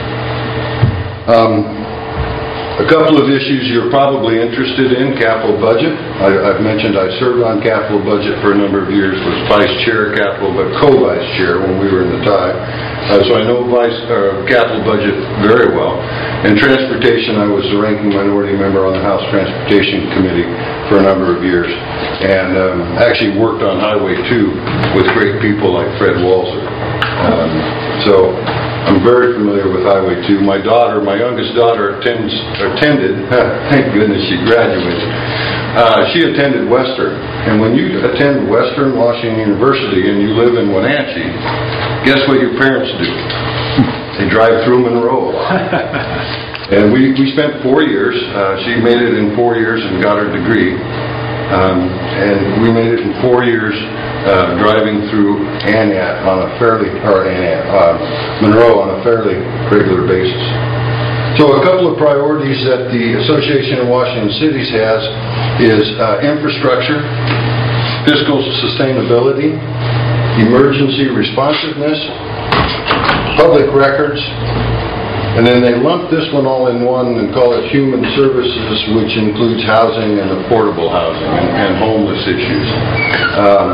Um, A couple of issues you're probably interested in, capital budget. I, I've mentioned I served on capital budget for a number of years, was vice chair capital, but co-vice chair when we were in the tie. Uh, so I know vice uh, capital budget very well. In transportation, I was the ranking minority member on the House Transportation Committee for a number of years, and um, actually worked on Highway two with great people like Fred Walser. Um, so. I'm very familiar with Highway two. My daughter, my youngest daughter, attends, attended, thank goodness she graduated, uh, she attended Western. And when you attend Western Washington University and you live in Wenatchee, guess what your parents do? They drive through Monroe a lot. And we, we spent four years. Uh, she made it in four years and got her degree. Um, and we made it in four years uh, driving through Aniat on a fairly, or Aniat, uh, Monroe on a fairly regular basis. So a couple of priorities that the Association of Washington Cities has is uh, infrastructure, fiscal sustainability, emergency responsiveness, public records, and then they lump this one all in one and call it human services, which includes housing and affordable housing and, and homeless issues. Um,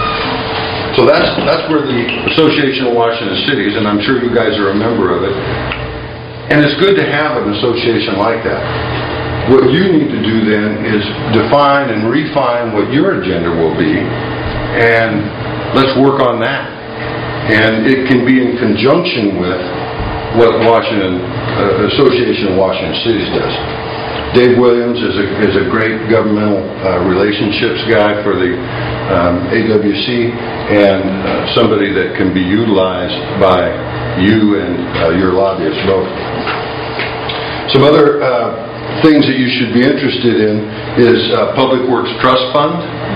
so that's that's where the Association of Washington Cities, and I'm sure you guys are a member of it, and it's good to have an association like that. What you need to do then is define and refine what your agenda will be, and let's work on that. And it can be in conjunction with what Washington uh, Association of Washington Cities does. Dave Williams is a, is a great governmental uh, relationships guy for the um, A W C, and uh, somebody that can be utilized by you and uh, your lobbyists both. Some other uh, things that you should be interested in is uh, Public Works Trust Fund.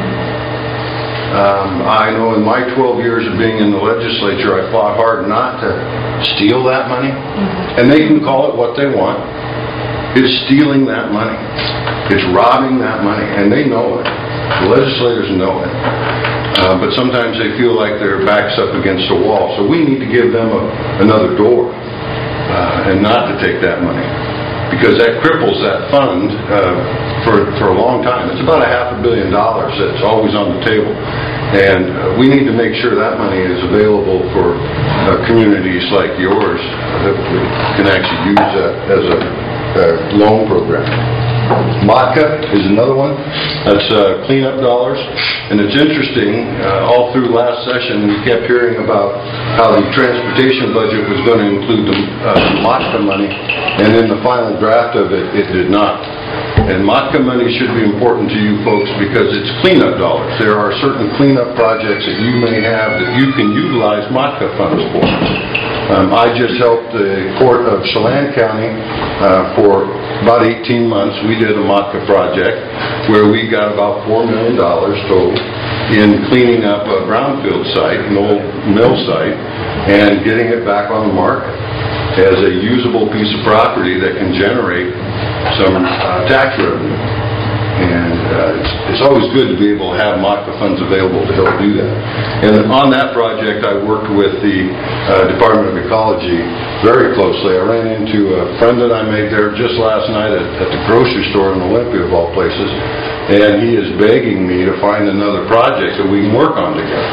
Um, I know in my twelve years of being in the legislature, I fought hard not to steal that money. And they can call it what they want. It's stealing that money. It's robbing that money. And they know it. The legislators know it. Uh, but sometimes they feel like their back's up against a wall. So we need to give them a, another door uh, and not to take that money. Because that cripples that fund uh, for, for a long time. It's about a half a billion dollars that's always on the table. And uh, we need to make sure that money is available for uh, communities like yours that can actually use that as a uh, loan program. M O T C A is another one. That's uh, cleanup dollars. And it's interesting, uh, all through last session we kept hearing about how the transportation budget was going to include the uh, M O T C A money, and in the final draft of it, it did not. And M O T C A money should be important to you folks because it's cleanup dollars. There are certain cleanup projects that you may have that you can utilize M O T C A funds for. Um, I just helped the court of Chelan County uh, for about eighteen months. We did a M O T C A project where we got about four million dollars total in cleaning up a brownfield site, an old mill site, and getting it back on the market as a usable piece of property that can generate some uh, tax revenue. And uh, it's, it's always good to be able to have M O T C A funds available to help do that. And on that project, I worked with the uh, Department of Ecology very closely. I ran into a friend that I made there just last night at, at the grocery store in Olympia, of all places, and he is begging me to find another project that we can work on together.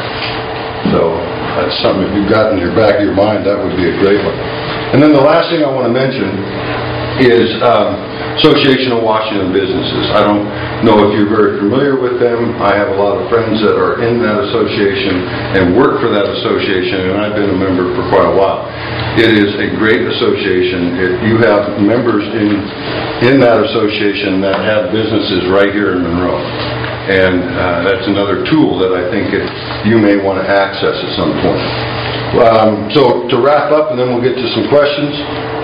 So that's something, if you've got in your back of your mind, that would be a great one. And then the last thing I want to mention is um, Association of Washington Businesses. I don't know if you're very familiar with them. I have a lot of friends that are in that association and work for that association, and I've been a member for quite a while. It is a great association. It, you have members in, in that association that have businesses right here in Monroe. And uh, that's another tool that I think it, you may want to access at some point. Um, so to wrap up, and then we'll get to some questions,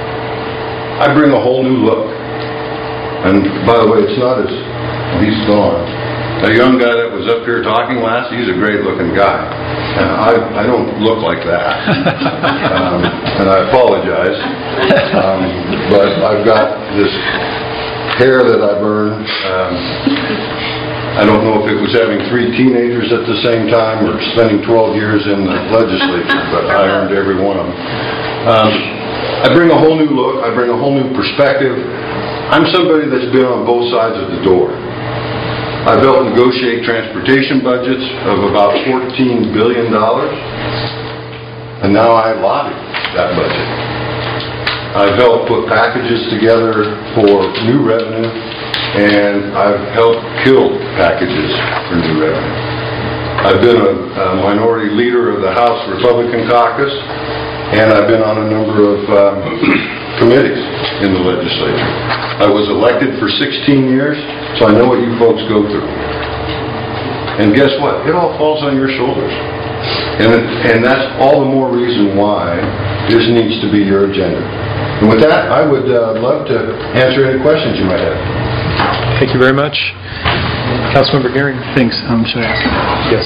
I bring a whole new look. And by the way, it's not as, he's gone. A young guy that was up here talking last, he's a great looking guy. And I, I don't look like that. um, and I apologize. Um, but I've got this hair that I burn. Um, I don't know if it was having three teenagers at the same time or spending twelve years in the legislature, but I earned every one of them. Um, I bring a whole new look. I bring a whole new perspective. I'm somebody that's been on both sides of the door. I've helped negotiate transportation budgets of about fourteen billion dollars, and now I lobby that budget. I've helped put packages together for new revenue, and I've helped kill packages for new revenue. I've been a, a minority leader of the House Republican Caucus, and I've been on a number of um, committees in the legislature. I was elected for sixteen years, so I know what you folks go through. And guess what? It all falls on your shoulders. And, it, and that's all the more reason why this needs to be your agenda. And with that, I would uh, love to answer any questions you might have. Thank you very much. Councilmember Gearing. Thanks. Um, should I ask? Yes.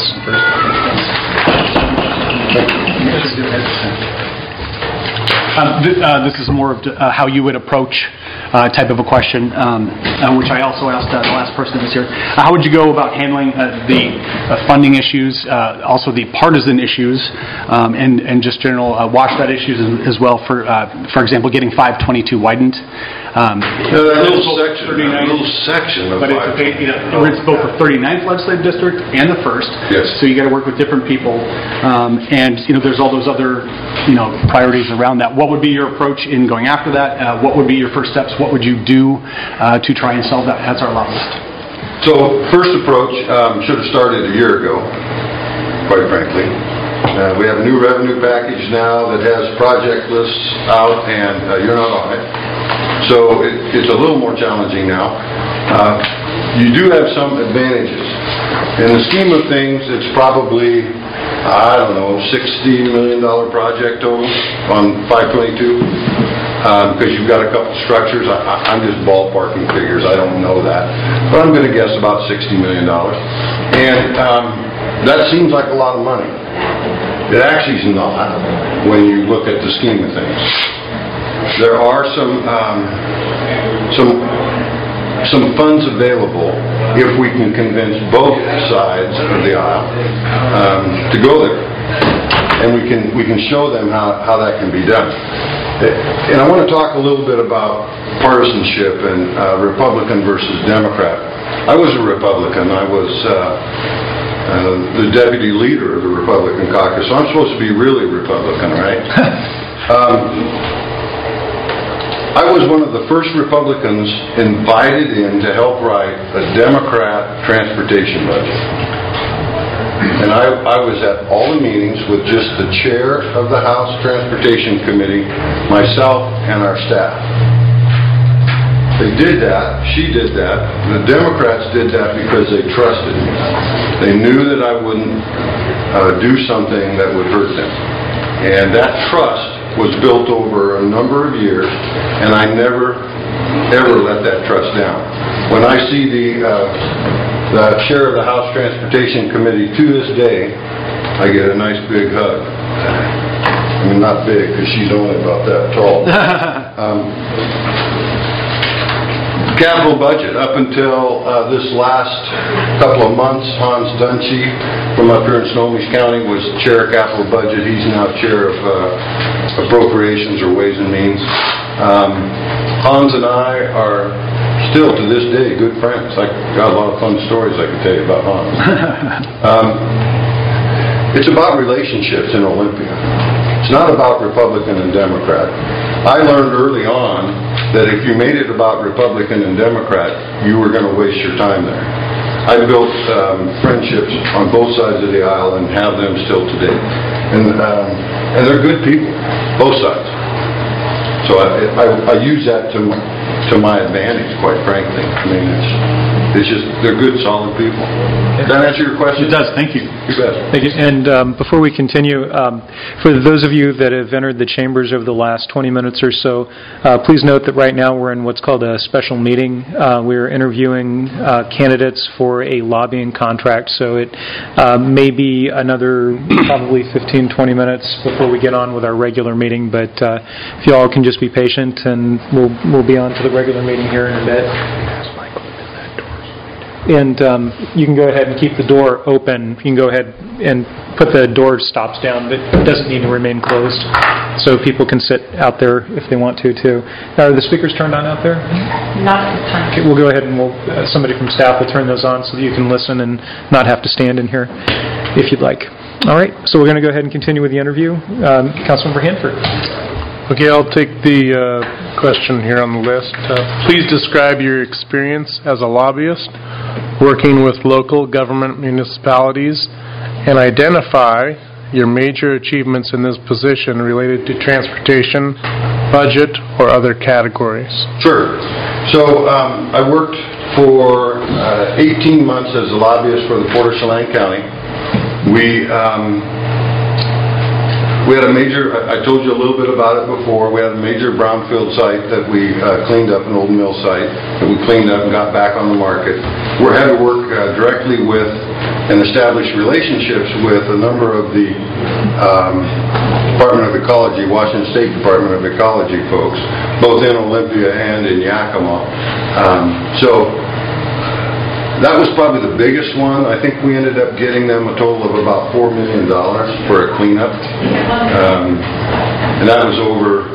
Um, th- uh, this is more of uh, how you would approach uh, type of a question, um, uh, which I also asked uh, the last person that was here. Uh, how would you go about handling uh, the uh, funding issues, uh, also the partisan issues, um, and, and just general uh, WashDOT issues as, as well, for uh, for example, getting five twenty-two widened? Um, No, that little section, that little section of But it's, a, you know, it's both the thirty-ninth legislative district and the first. Yes. So you got to work with different people, um, and you know there's all those other you know priorities around that. What would be your approach in going after that? Uh, what would be your first steps? What would you do uh, to try and solve that? That's our lobbyist. So, first approach um, should have started a year ago, quite frankly. Uh, we have a new revenue package now that has project lists out, and uh, you're not on it. So it, it's a little more challenging now. Uh, you do have some advantages. In the scheme of things, it's probably, I don't know, sixty million dollars project total on five twenty-two, because um, you've got a couple structures. I, I, I'm just ballparking figures. I don't know that. But I'm going to guess about sixty million dollars. And um, that seems like a lot of money. It actually is not when you look at the scheme of things. There are some um, some some funds available if we can convince both sides of the aisle um, to go there, and we can we can show them how how that can be done. And I want to talk a little bit about partisanship and uh, Republican versus Democrat. I was a Republican. I was uh, uh, the deputy leader of the Republican caucus, so I'm supposed to be really Republican, right? um, I was one of the first Republicans invited in to help write a Democrat transportation budget. And I, I was at all the meetings with just the chair of the House Transportation Committee, myself, and our staff. They did that, she did that, the Democrats did that because they trusted me. They knew that I wouldn't uh, do something that would hurt them. And that trust was built over a number of years, and I never, ever let that trust down. When I see the, uh, the chair of the House Transportation Committee to this day, I get a nice big hug. I mean, not big, because she's only about that tall. um, Capital budget, up until uh, this last couple of months, Hans Dunshee from up here in Snohomish County was chair of capital budget. He's now chair of uh, appropriations or ways and means. Um, Hans and I are still to this day good friends. I got a lot of fun stories I could tell you about Hans. um, it's about relationships in Olympia. It's not about Republican and Democrat. I learned early on that if you made it about Republican and Democrat, you were going to waste your time there. I built um, friendships on both sides of the aisle and have them still today. And, um, and they're good people, both sides. So I, I, I use that to my, to my advantage, quite frankly. I mean, it's, it's just, they're good, solid people. Does that answer your question? It does, thank you. You bet. Thank you. And um, before we continue, um, for those of you that have entered the chambers over the last twenty minutes or so, uh, please note that right now we're in what's called a special meeting. Uh, we're interviewing uh, candidates for a lobbying contract, so it uh, may be another probably fifteen, twenty minutes before we get on with our regular meeting, but uh, if you all can just be patient, and we'll, we'll be on to the regular meeting here in a bit. And um, you can go ahead and keep the door open. You can go ahead and put the door stops down, but it doesn't need to remain closed. So people can sit out there if they want to, too. Now, are the speakers turned on out there? Not at this time. Okay, we'll go ahead and we'll, uh, somebody from staff will turn those on so that you can listen and not have to stand in here if you'd like. All right, so we're going to go ahead and continue with the interview. Um, Councilmember Hanford. Okay, I'll take the uh, question here on the list. Uh, please describe your experience as a lobbyist working with local government municipalities and identify your major achievements in this position related to transportation, budget, or other categories. Sure. So um, I worked for uh, eighteen months as a lobbyist for the Port of Chelan County. We um, we had a major, I told you a little bit about it before, we had a major brownfield site that we uh, cleaned up, an old mill site, that we cleaned up and got back on the market. We had to work uh, directly with and establish relationships with a number of the um, Department of Ecology, Washington State Department of Ecology folks, both in Olympia and in Yakima. Um, so that was probably the biggest one. I think we ended up getting them a total of about four million dollars for a cleanup. Um, and that was over,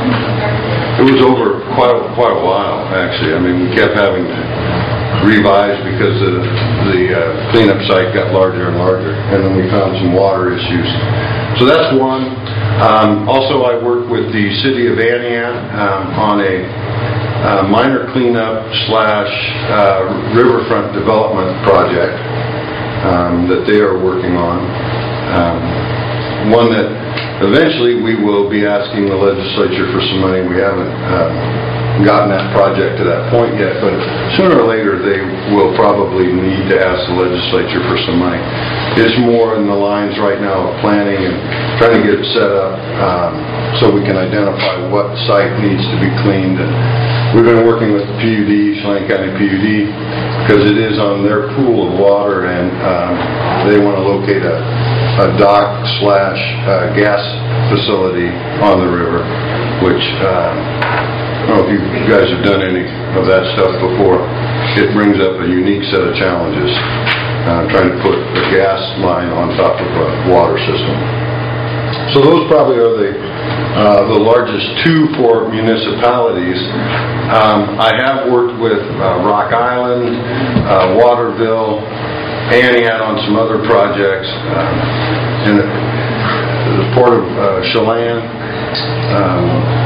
it was over quite a, quite a while, actually. I mean, we kept having to revise because the, the uh, cleanup site got larger and larger. And then we found some water issues. So that's one. Um, also, I worked with the city of Anian um, on a Uh, minor cleanup slash uh, riverfront development project um, that they are working on. Um, one that eventually we will be asking the legislature for some money. We haven't uh, gotten that project to that point yet, but sooner or later they will probably need to ask the legislature for some money. It's more in the lines right now of planning and trying to get it set up um, so we can identify what site needs to be cleaned. And we've been working with the P U D, Chelan County P U D, because it is on their pool of water, and um, they want to locate a, a dock slash uh, gas facility on the river, which um, I don't know if you guys have done any of that stuff before. It brings up a unique set of challenges, uh, trying to put a gas line on top of a water system. So those probably are the uh, the largest two for municipalities. Um, I have worked with uh, Rock Island, uh, Waterville, Anian on some other projects, um, and the, the Port of uh, Chelan. Um,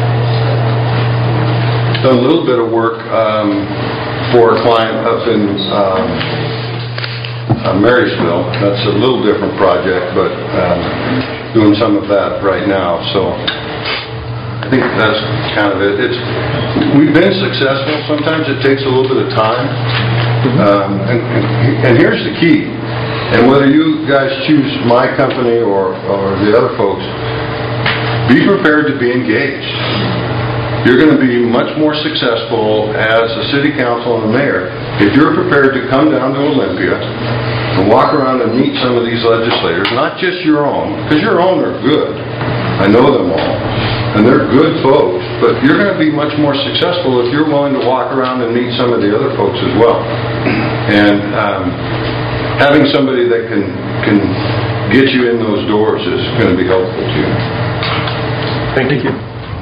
done a little bit of work um, for a client up in um, uh, Marysville. That's a little different project, but um, doing some of that right now. So I think that's kind of it. It's, we've been successful. Sometimes it takes a little bit of time. Um, and, and, and here's the key. And whether you guys choose my company or, or the other folks, be prepared to be engaged. You're going to be much more successful as a city council and a mayor if you're prepared to come down to Olympia and walk around and meet some of these legislators, not just your own, because your own are good. I know them all. And they're good folks, but you're going to be much more successful if you're willing to walk around and meet some of the other folks as well. And um, having somebody that can, can get you in those doors is going to be helpful to you. Thank you.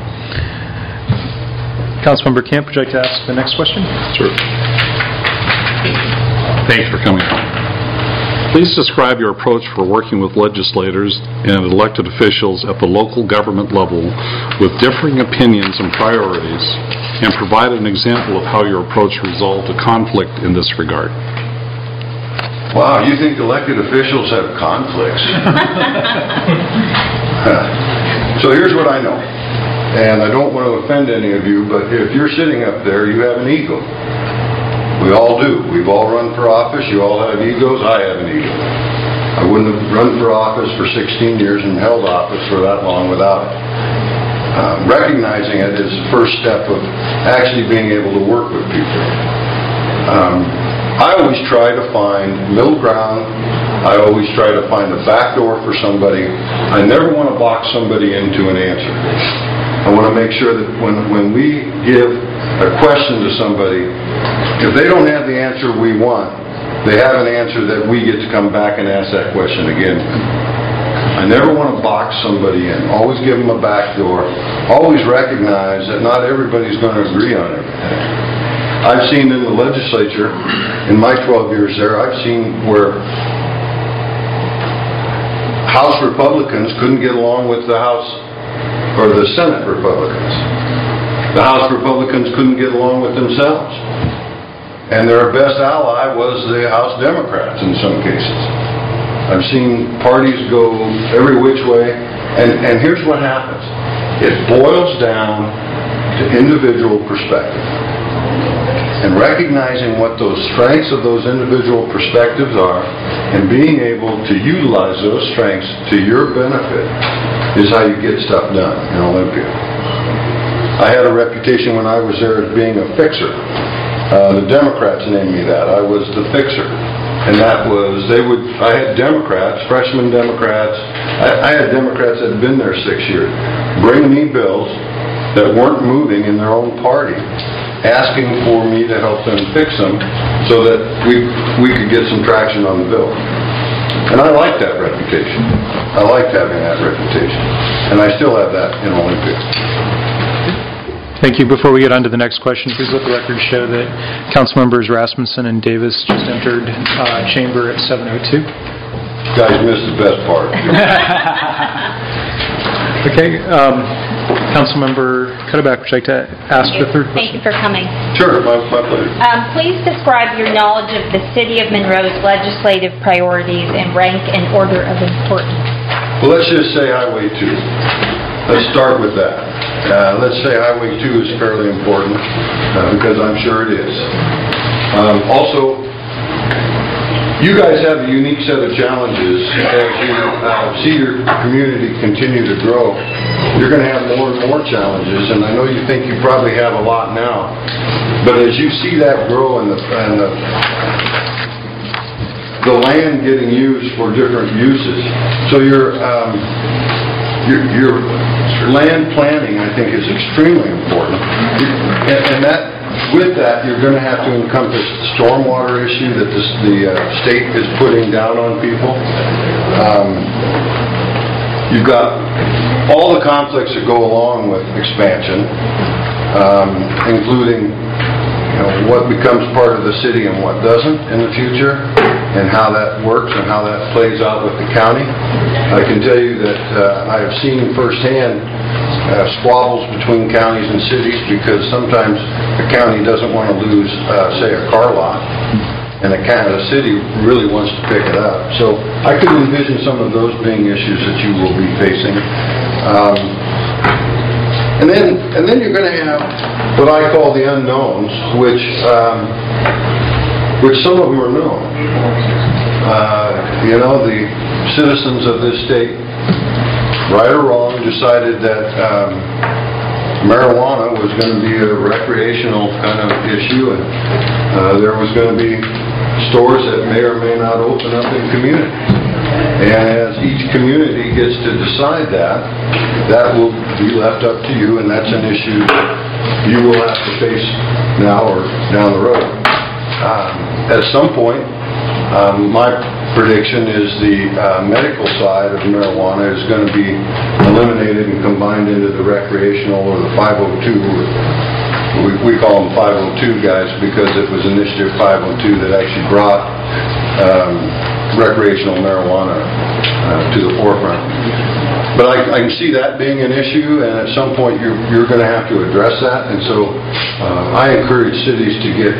Councilmember Camp, would you like to ask the next question? Sure. Thanks for coming. Please describe your approach for working with legislators and elected officials at the local government level with differing opinions and priorities, and provide an example of how your approach resolved a conflict in this regard. Wow, you think elected officials have conflicts? So here's what I know. And I don't want to offend any of you, but if you're sitting up there, you have an ego. We all do. We've all run for office. You all have egos. I have an ego. I wouldn't have run for office for sixteen years and held office for that long without it. Um, recognizing it is the first step of actually being able to work with people. Um, I always try to find middle ground. I always try to find a back door for somebody. I never want to box somebody into an answer. I want to make sure that when, when we give a question to somebody, if they don't have the answer we want, they have an answer that we get to come back and ask that question again. I never want to box somebody in. Always give them a back door. Always recognize that not everybody's going to agree on everything. I've seen in the legislature, in my twelve years there, I've seen where House Republicans couldn't get along with the House, or the Senate Republicans. The House Republicans couldn't get along with themselves. And their best ally was the House Democrats in some cases. I've seen parties go every which way, and, and here's what happens. It boils down to individual perspective. And recognizing what those strengths of those individual perspectives are, and being able to utilize those strengths to your benefit is how you get stuff done in Olympia. I had a reputation when I was there as being a fixer. Uh, the Democrats named me that. I was the fixer. And that was, they would, I had Democrats, freshman Democrats, I, I had Democrats that had been there six years, bring me bills that weren't moving in their own party, asking for me to help them fix them so that we, we could get some traction on the bill. And I liked that reputation. I liked having that reputation. And I still have that in Olympia. Thank you. Before we get on to the next question, please let the record show that Council Members Rasmussen and Davis just entered uh, chamber at seven oh two. Guys missed the best part. Okay. Um, Councilmember Cuddeback, would you like to ask the third Thank question? you for coming. Sure, my, my pleasure. Um, please describe your knowledge of the City of Monroe's legislative priorities and rank and order of importance. Well, let's just say Highway two. Let's start with that. Uh, let's say Highway two is fairly important, uh, because I'm sure it is. Um, also, you guys have a unique set of challenges as you uh, see your community continue to grow. You're going to have more and more challenges, and I know you think you probably have a lot now, but as you see that grow and the, and the, the land getting used for different uses, so your um, your, your land planning, I think, is extremely important, and, and that. With that, you're going to have to encompass the stormwater issue that this, the uh, state is putting down on people. Um, you've got all the conflicts that go along with expansion, um, including you know, what becomes part of the city and what doesn't in the future, and how that works and how that plays out with the county. I can tell you that uh, I have seen firsthand Uh, squabbles between counties and cities, because sometimes the county doesn't want to lose, uh, say, a car lot, and the, the city really wants to pick it up. So I could envision some of those being issues that you will be facing. Um, and then, and then you're going to have what I call the unknowns, which, um, which some of them are known. Uh, you know, the citizens of this state, right or wrong, decided that um, marijuana was going to be a recreational kind of issue, and uh, there was going to be stores that may or may not open up in communities. And as each community gets to decide that, that will be left up to you, and that's an issue that you will have to face now or down the road. Um, at some point, um, my prediction is the uh, medical side of marijuana is going to be eliminated and combined into the recreational or the five oh two. We, we call them five oh two guys because it was Initiative five oh two that actually brought um, recreational marijuana uh, to the forefront. But I, I can see that being an issue, and at some point you're, you're going to have to address that. And so uh, I encourage cities to get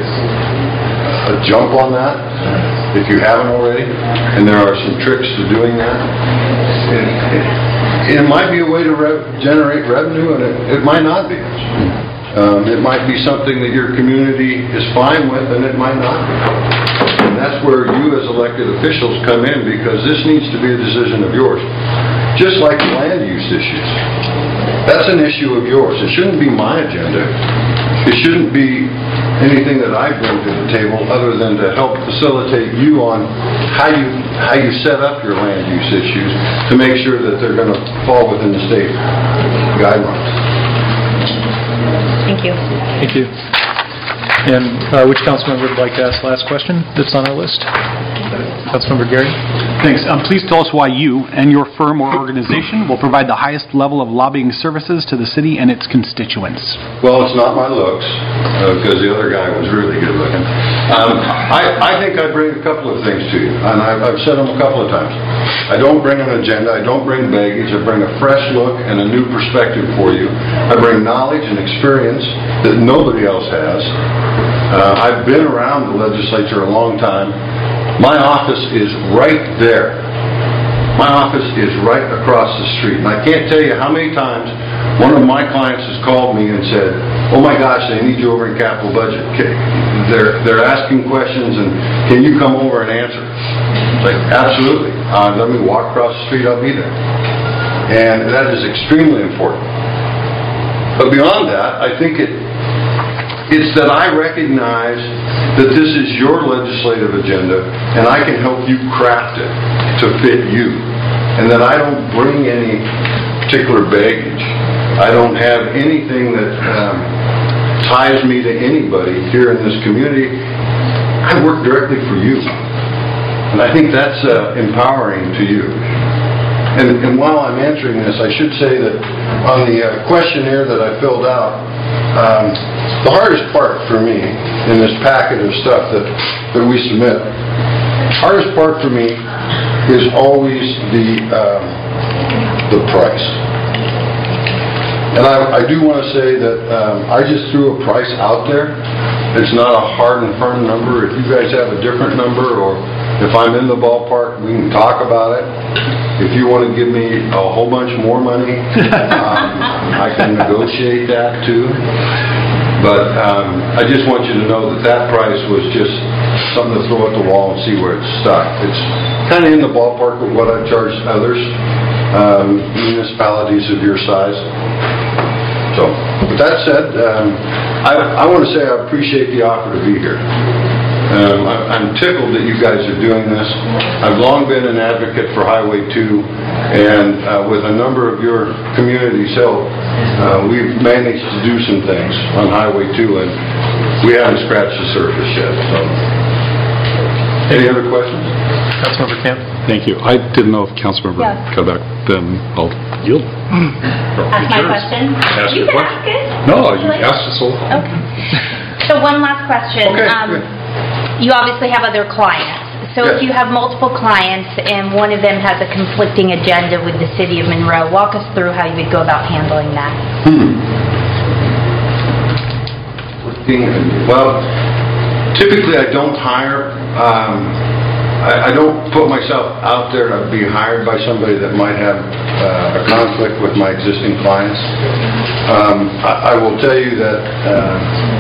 a jump on that, if you haven't already, and there are some tricks to doing that. It, it, it might be a way to re generate revenue, and it, it might not be. Um, it might be something that your community is fine with, and it might not be. And that's where you as elected officials come in, because this needs to be a decision of yours. Just like the land use issues. That's an issue of yours. It shouldn't be my agenda. It shouldn't be anything that I bring to the table other than to help facilitate you on how you how you set up your land use issues to make sure that they're going to fall within the state guidelines. Thank you. Thank you. And uh, which council member would like to ask the last question that's on our list? Councilmember Gary? Thanks. Um, Please tell us why you and your firm or organization will provide the highest level of lobbying services to the city and its constituents. Well, it's not my looks, because the other guy was really good looking. Um, I, I think I bring a couple of things to you, and I've, I've said them a couple of times. I don't bring an agenda, I don't bring baggage, I bring a fresh look and a new perspective for you. I bring knowledge and experience that nobody else has. Uh, I've been around the legislature a long time. My office is right there. My office is right across the street. And I can't tell you how many times one of my clients has called me and said, oh my gosh, they need you over in capital budget. They're, they're asking questions, and can you come over and answer? It's like, absolutely. Uh, let me walk across the street, I'll be there. And that is extremely important. But beyond that, I think it It's that I recognize that this is your legislative agenda, and I can help you craft it to fit you. And that I don't bring any particular baggage. I don't have anything that um, ties me to anybody here in this community. I work directly for you. And I think that's uh, empowering to you. And, and while I'm answering this, I should say that on the uh, questionnaire that I filled out, um, the hardest part for me in this packet of stuff that, that we submit, hardest part for me is always the, um, the price. And I, I do want to say that um, I just threw a price out there. It's not a hard and firm number. If you guys have a different number, or if I'm in the ballpark, we can talk about it. If you want to give me a whole bunch more money, um, I can negotiate that too. But um, I just want you to know that that price was just something to throw at the wall and see where it's stuck. It's kind of in the ballpark of what I've charged others, um, municipalities of your size. So, with that said, um, I, I want to say I appreciate the offer to be here. Um, I, I'm tickled that you guys are doing this. I've long been an advocate for Highway two, and uh, with a number of your communities' help, uh, we've managed to do some things on Highway two, and we haven't scratched the surface yet. So, any other questions? Councilmember Camp? Thank you. I didn't know if Councilmember Yes. Kodak, then I'll yield. Ask my question? Ask You your can question. ask it. No, Would you like? asked us all. Okay. So one last question. Okay, Um, good. You obviously have other clients. So if Yes. you have multiple clients and one of them has a conflicting agenda with the city of Monroe, walk us through how you would go about handling that. Hmm. Well, typically I don't hire, um, I, I don't put myself out there to be hired by somebody that might have uh, a conflict with my existing clients. Um, I, I will tell you that uh,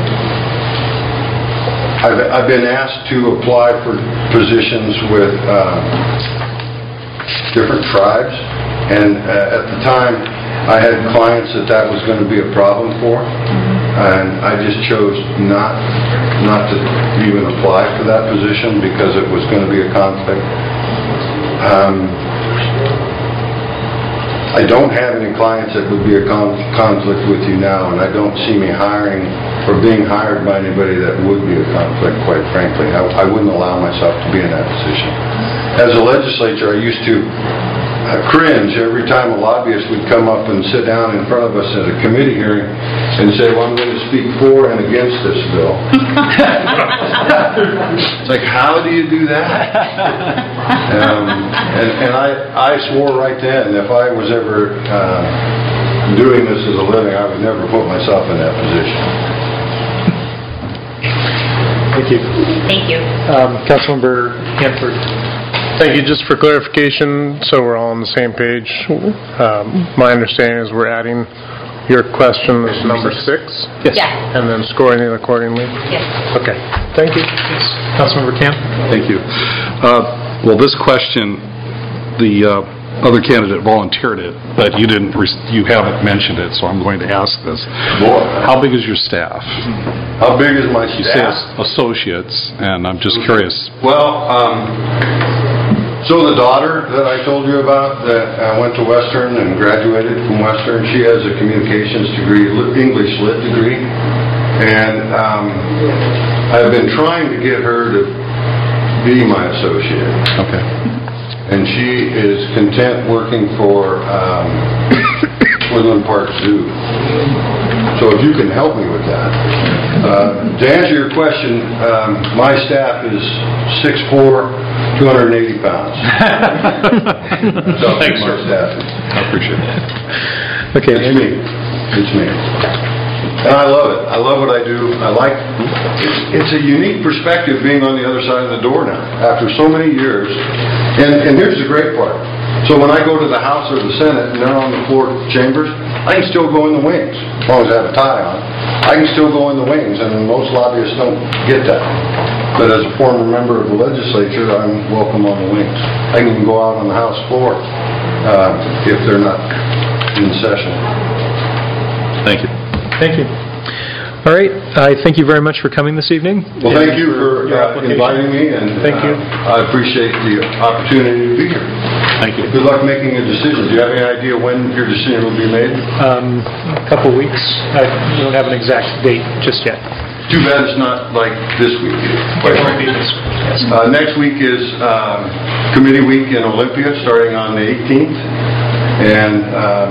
I've, I've been asked to apply for positions with uh, different tribes, and uh, at the time I had clients that that was going to be a problem for, and I just chose not not to even apply for that position because it was going to be a conflict. Um, I don't have any clients that would be a con conflict with you now, and I don't see me hiring or being hired by anybody that would be a conflict, quite frankly. I, I wouldn't allow myself to be in that position. As a legislator, I used to uh, cringe every time a lobbyist would come up and sit down in front of us at a committee hearing and say, well, I'm going to speak for and against this bill. It's like, how do you do that? Um, and and I, I swore right then, if I was ever uh, doing this as a living, I would never put myself in that position. Thank you. Thank you. Um, Councilmember Hanford. Thank you. Just for clarification, so we're all on the same page, um, my understanding is we're adding your question as number six? Yes. Yes. And then scoring it accordingly? Yes. Okay. Thank you. Yes. Councilmember Camp? Thank you. Uh, well, this question, the uh, other candidate volunteered it, but you didn't. Re you haven't mentioned it, so I'm going to ask this. Boy. How big is your staff? How big is my You say staff? associates, and I'm just curious. Well, um, so the daughter that I told you about that uh, went to Western and graduated from Western, she has a communications degree, English lit degree, And um, I've been trying to get her to be my associate. Okay. And she is content working for um, Woodland Park Zoo. So if you can help me with that. Uh, to answer your question, um, my staff is six foot four, two hundred eighty pounds. So Thanks, my sir. staff is. I appreciate it. Okay. It's me. It's me. And I love it. I love what I do. I like, it's, it's a unique perspective being on the other side of the door now, after so many years. And, and here's the great part. So when I go to the House or the Senate and they're on the floor chambers, I can still go in the wings, as long as I have a tie on. I can still go in the wings, and most lobbyists don't get that. But as a former member of the legislature, I'm welcome on the wings. I can even go out on the House floor uh, if they're not in session. Thank you. Thank you. All right. I thank you very much for coming this evening. Well, thank you for your uh, application. inviting me, and Thank you. uh, I appreciate the opportunity to be here. Thank you. Good luck making a decision. Do you have any idea when your decision will be made? Um, a couple weeks. I don't have an exact date just yet. Too bad it's not like this week. It won't be this week, yes. Uh, Next week is um, committee week in Olympia, starting on the eighteenth, and um,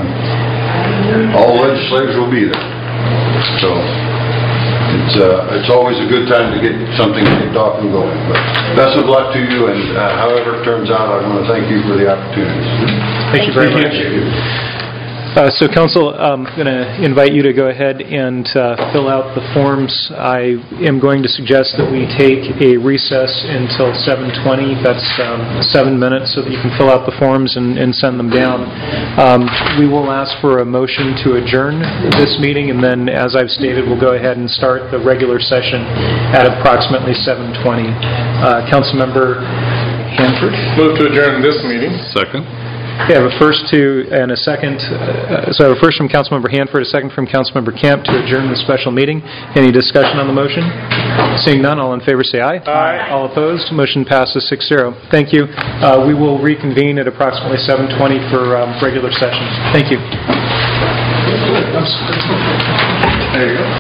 all legislators will be there. So it's uh, it's always a good time to get something kicked off and going. But best of luck to you, and uh, however it turns out, I want to thank you for the opportunities. Thank you very much. Thank you. Uh, So, Council, I'm going to invite you to go ahead and uh, fill out the forms. I am going to suggest that we take a recess until seven twenty. That's um, seven minutes, so that you can fill out the forms and and send them down. Um, We will ask for a motion to adjourn this meeting, and then, as I've stated, we'll go ahead and start the regular session at approximately seven twenty. Uh, Councilmember Hanford? Move to adjourn this meeting. Second? Okay, I have a first to, and a second, uh, so I have a first from Councilmember Hanford, a second from Councilmember Camp to adjourn the special meeting. Any discussion on the motion? Seeing none, all in favor say aye. Aye. All opposed, motion passes six zero. Thank you. Uh, We will reconvene at approximately seven twenty for um, regular session. Thank you. There you go.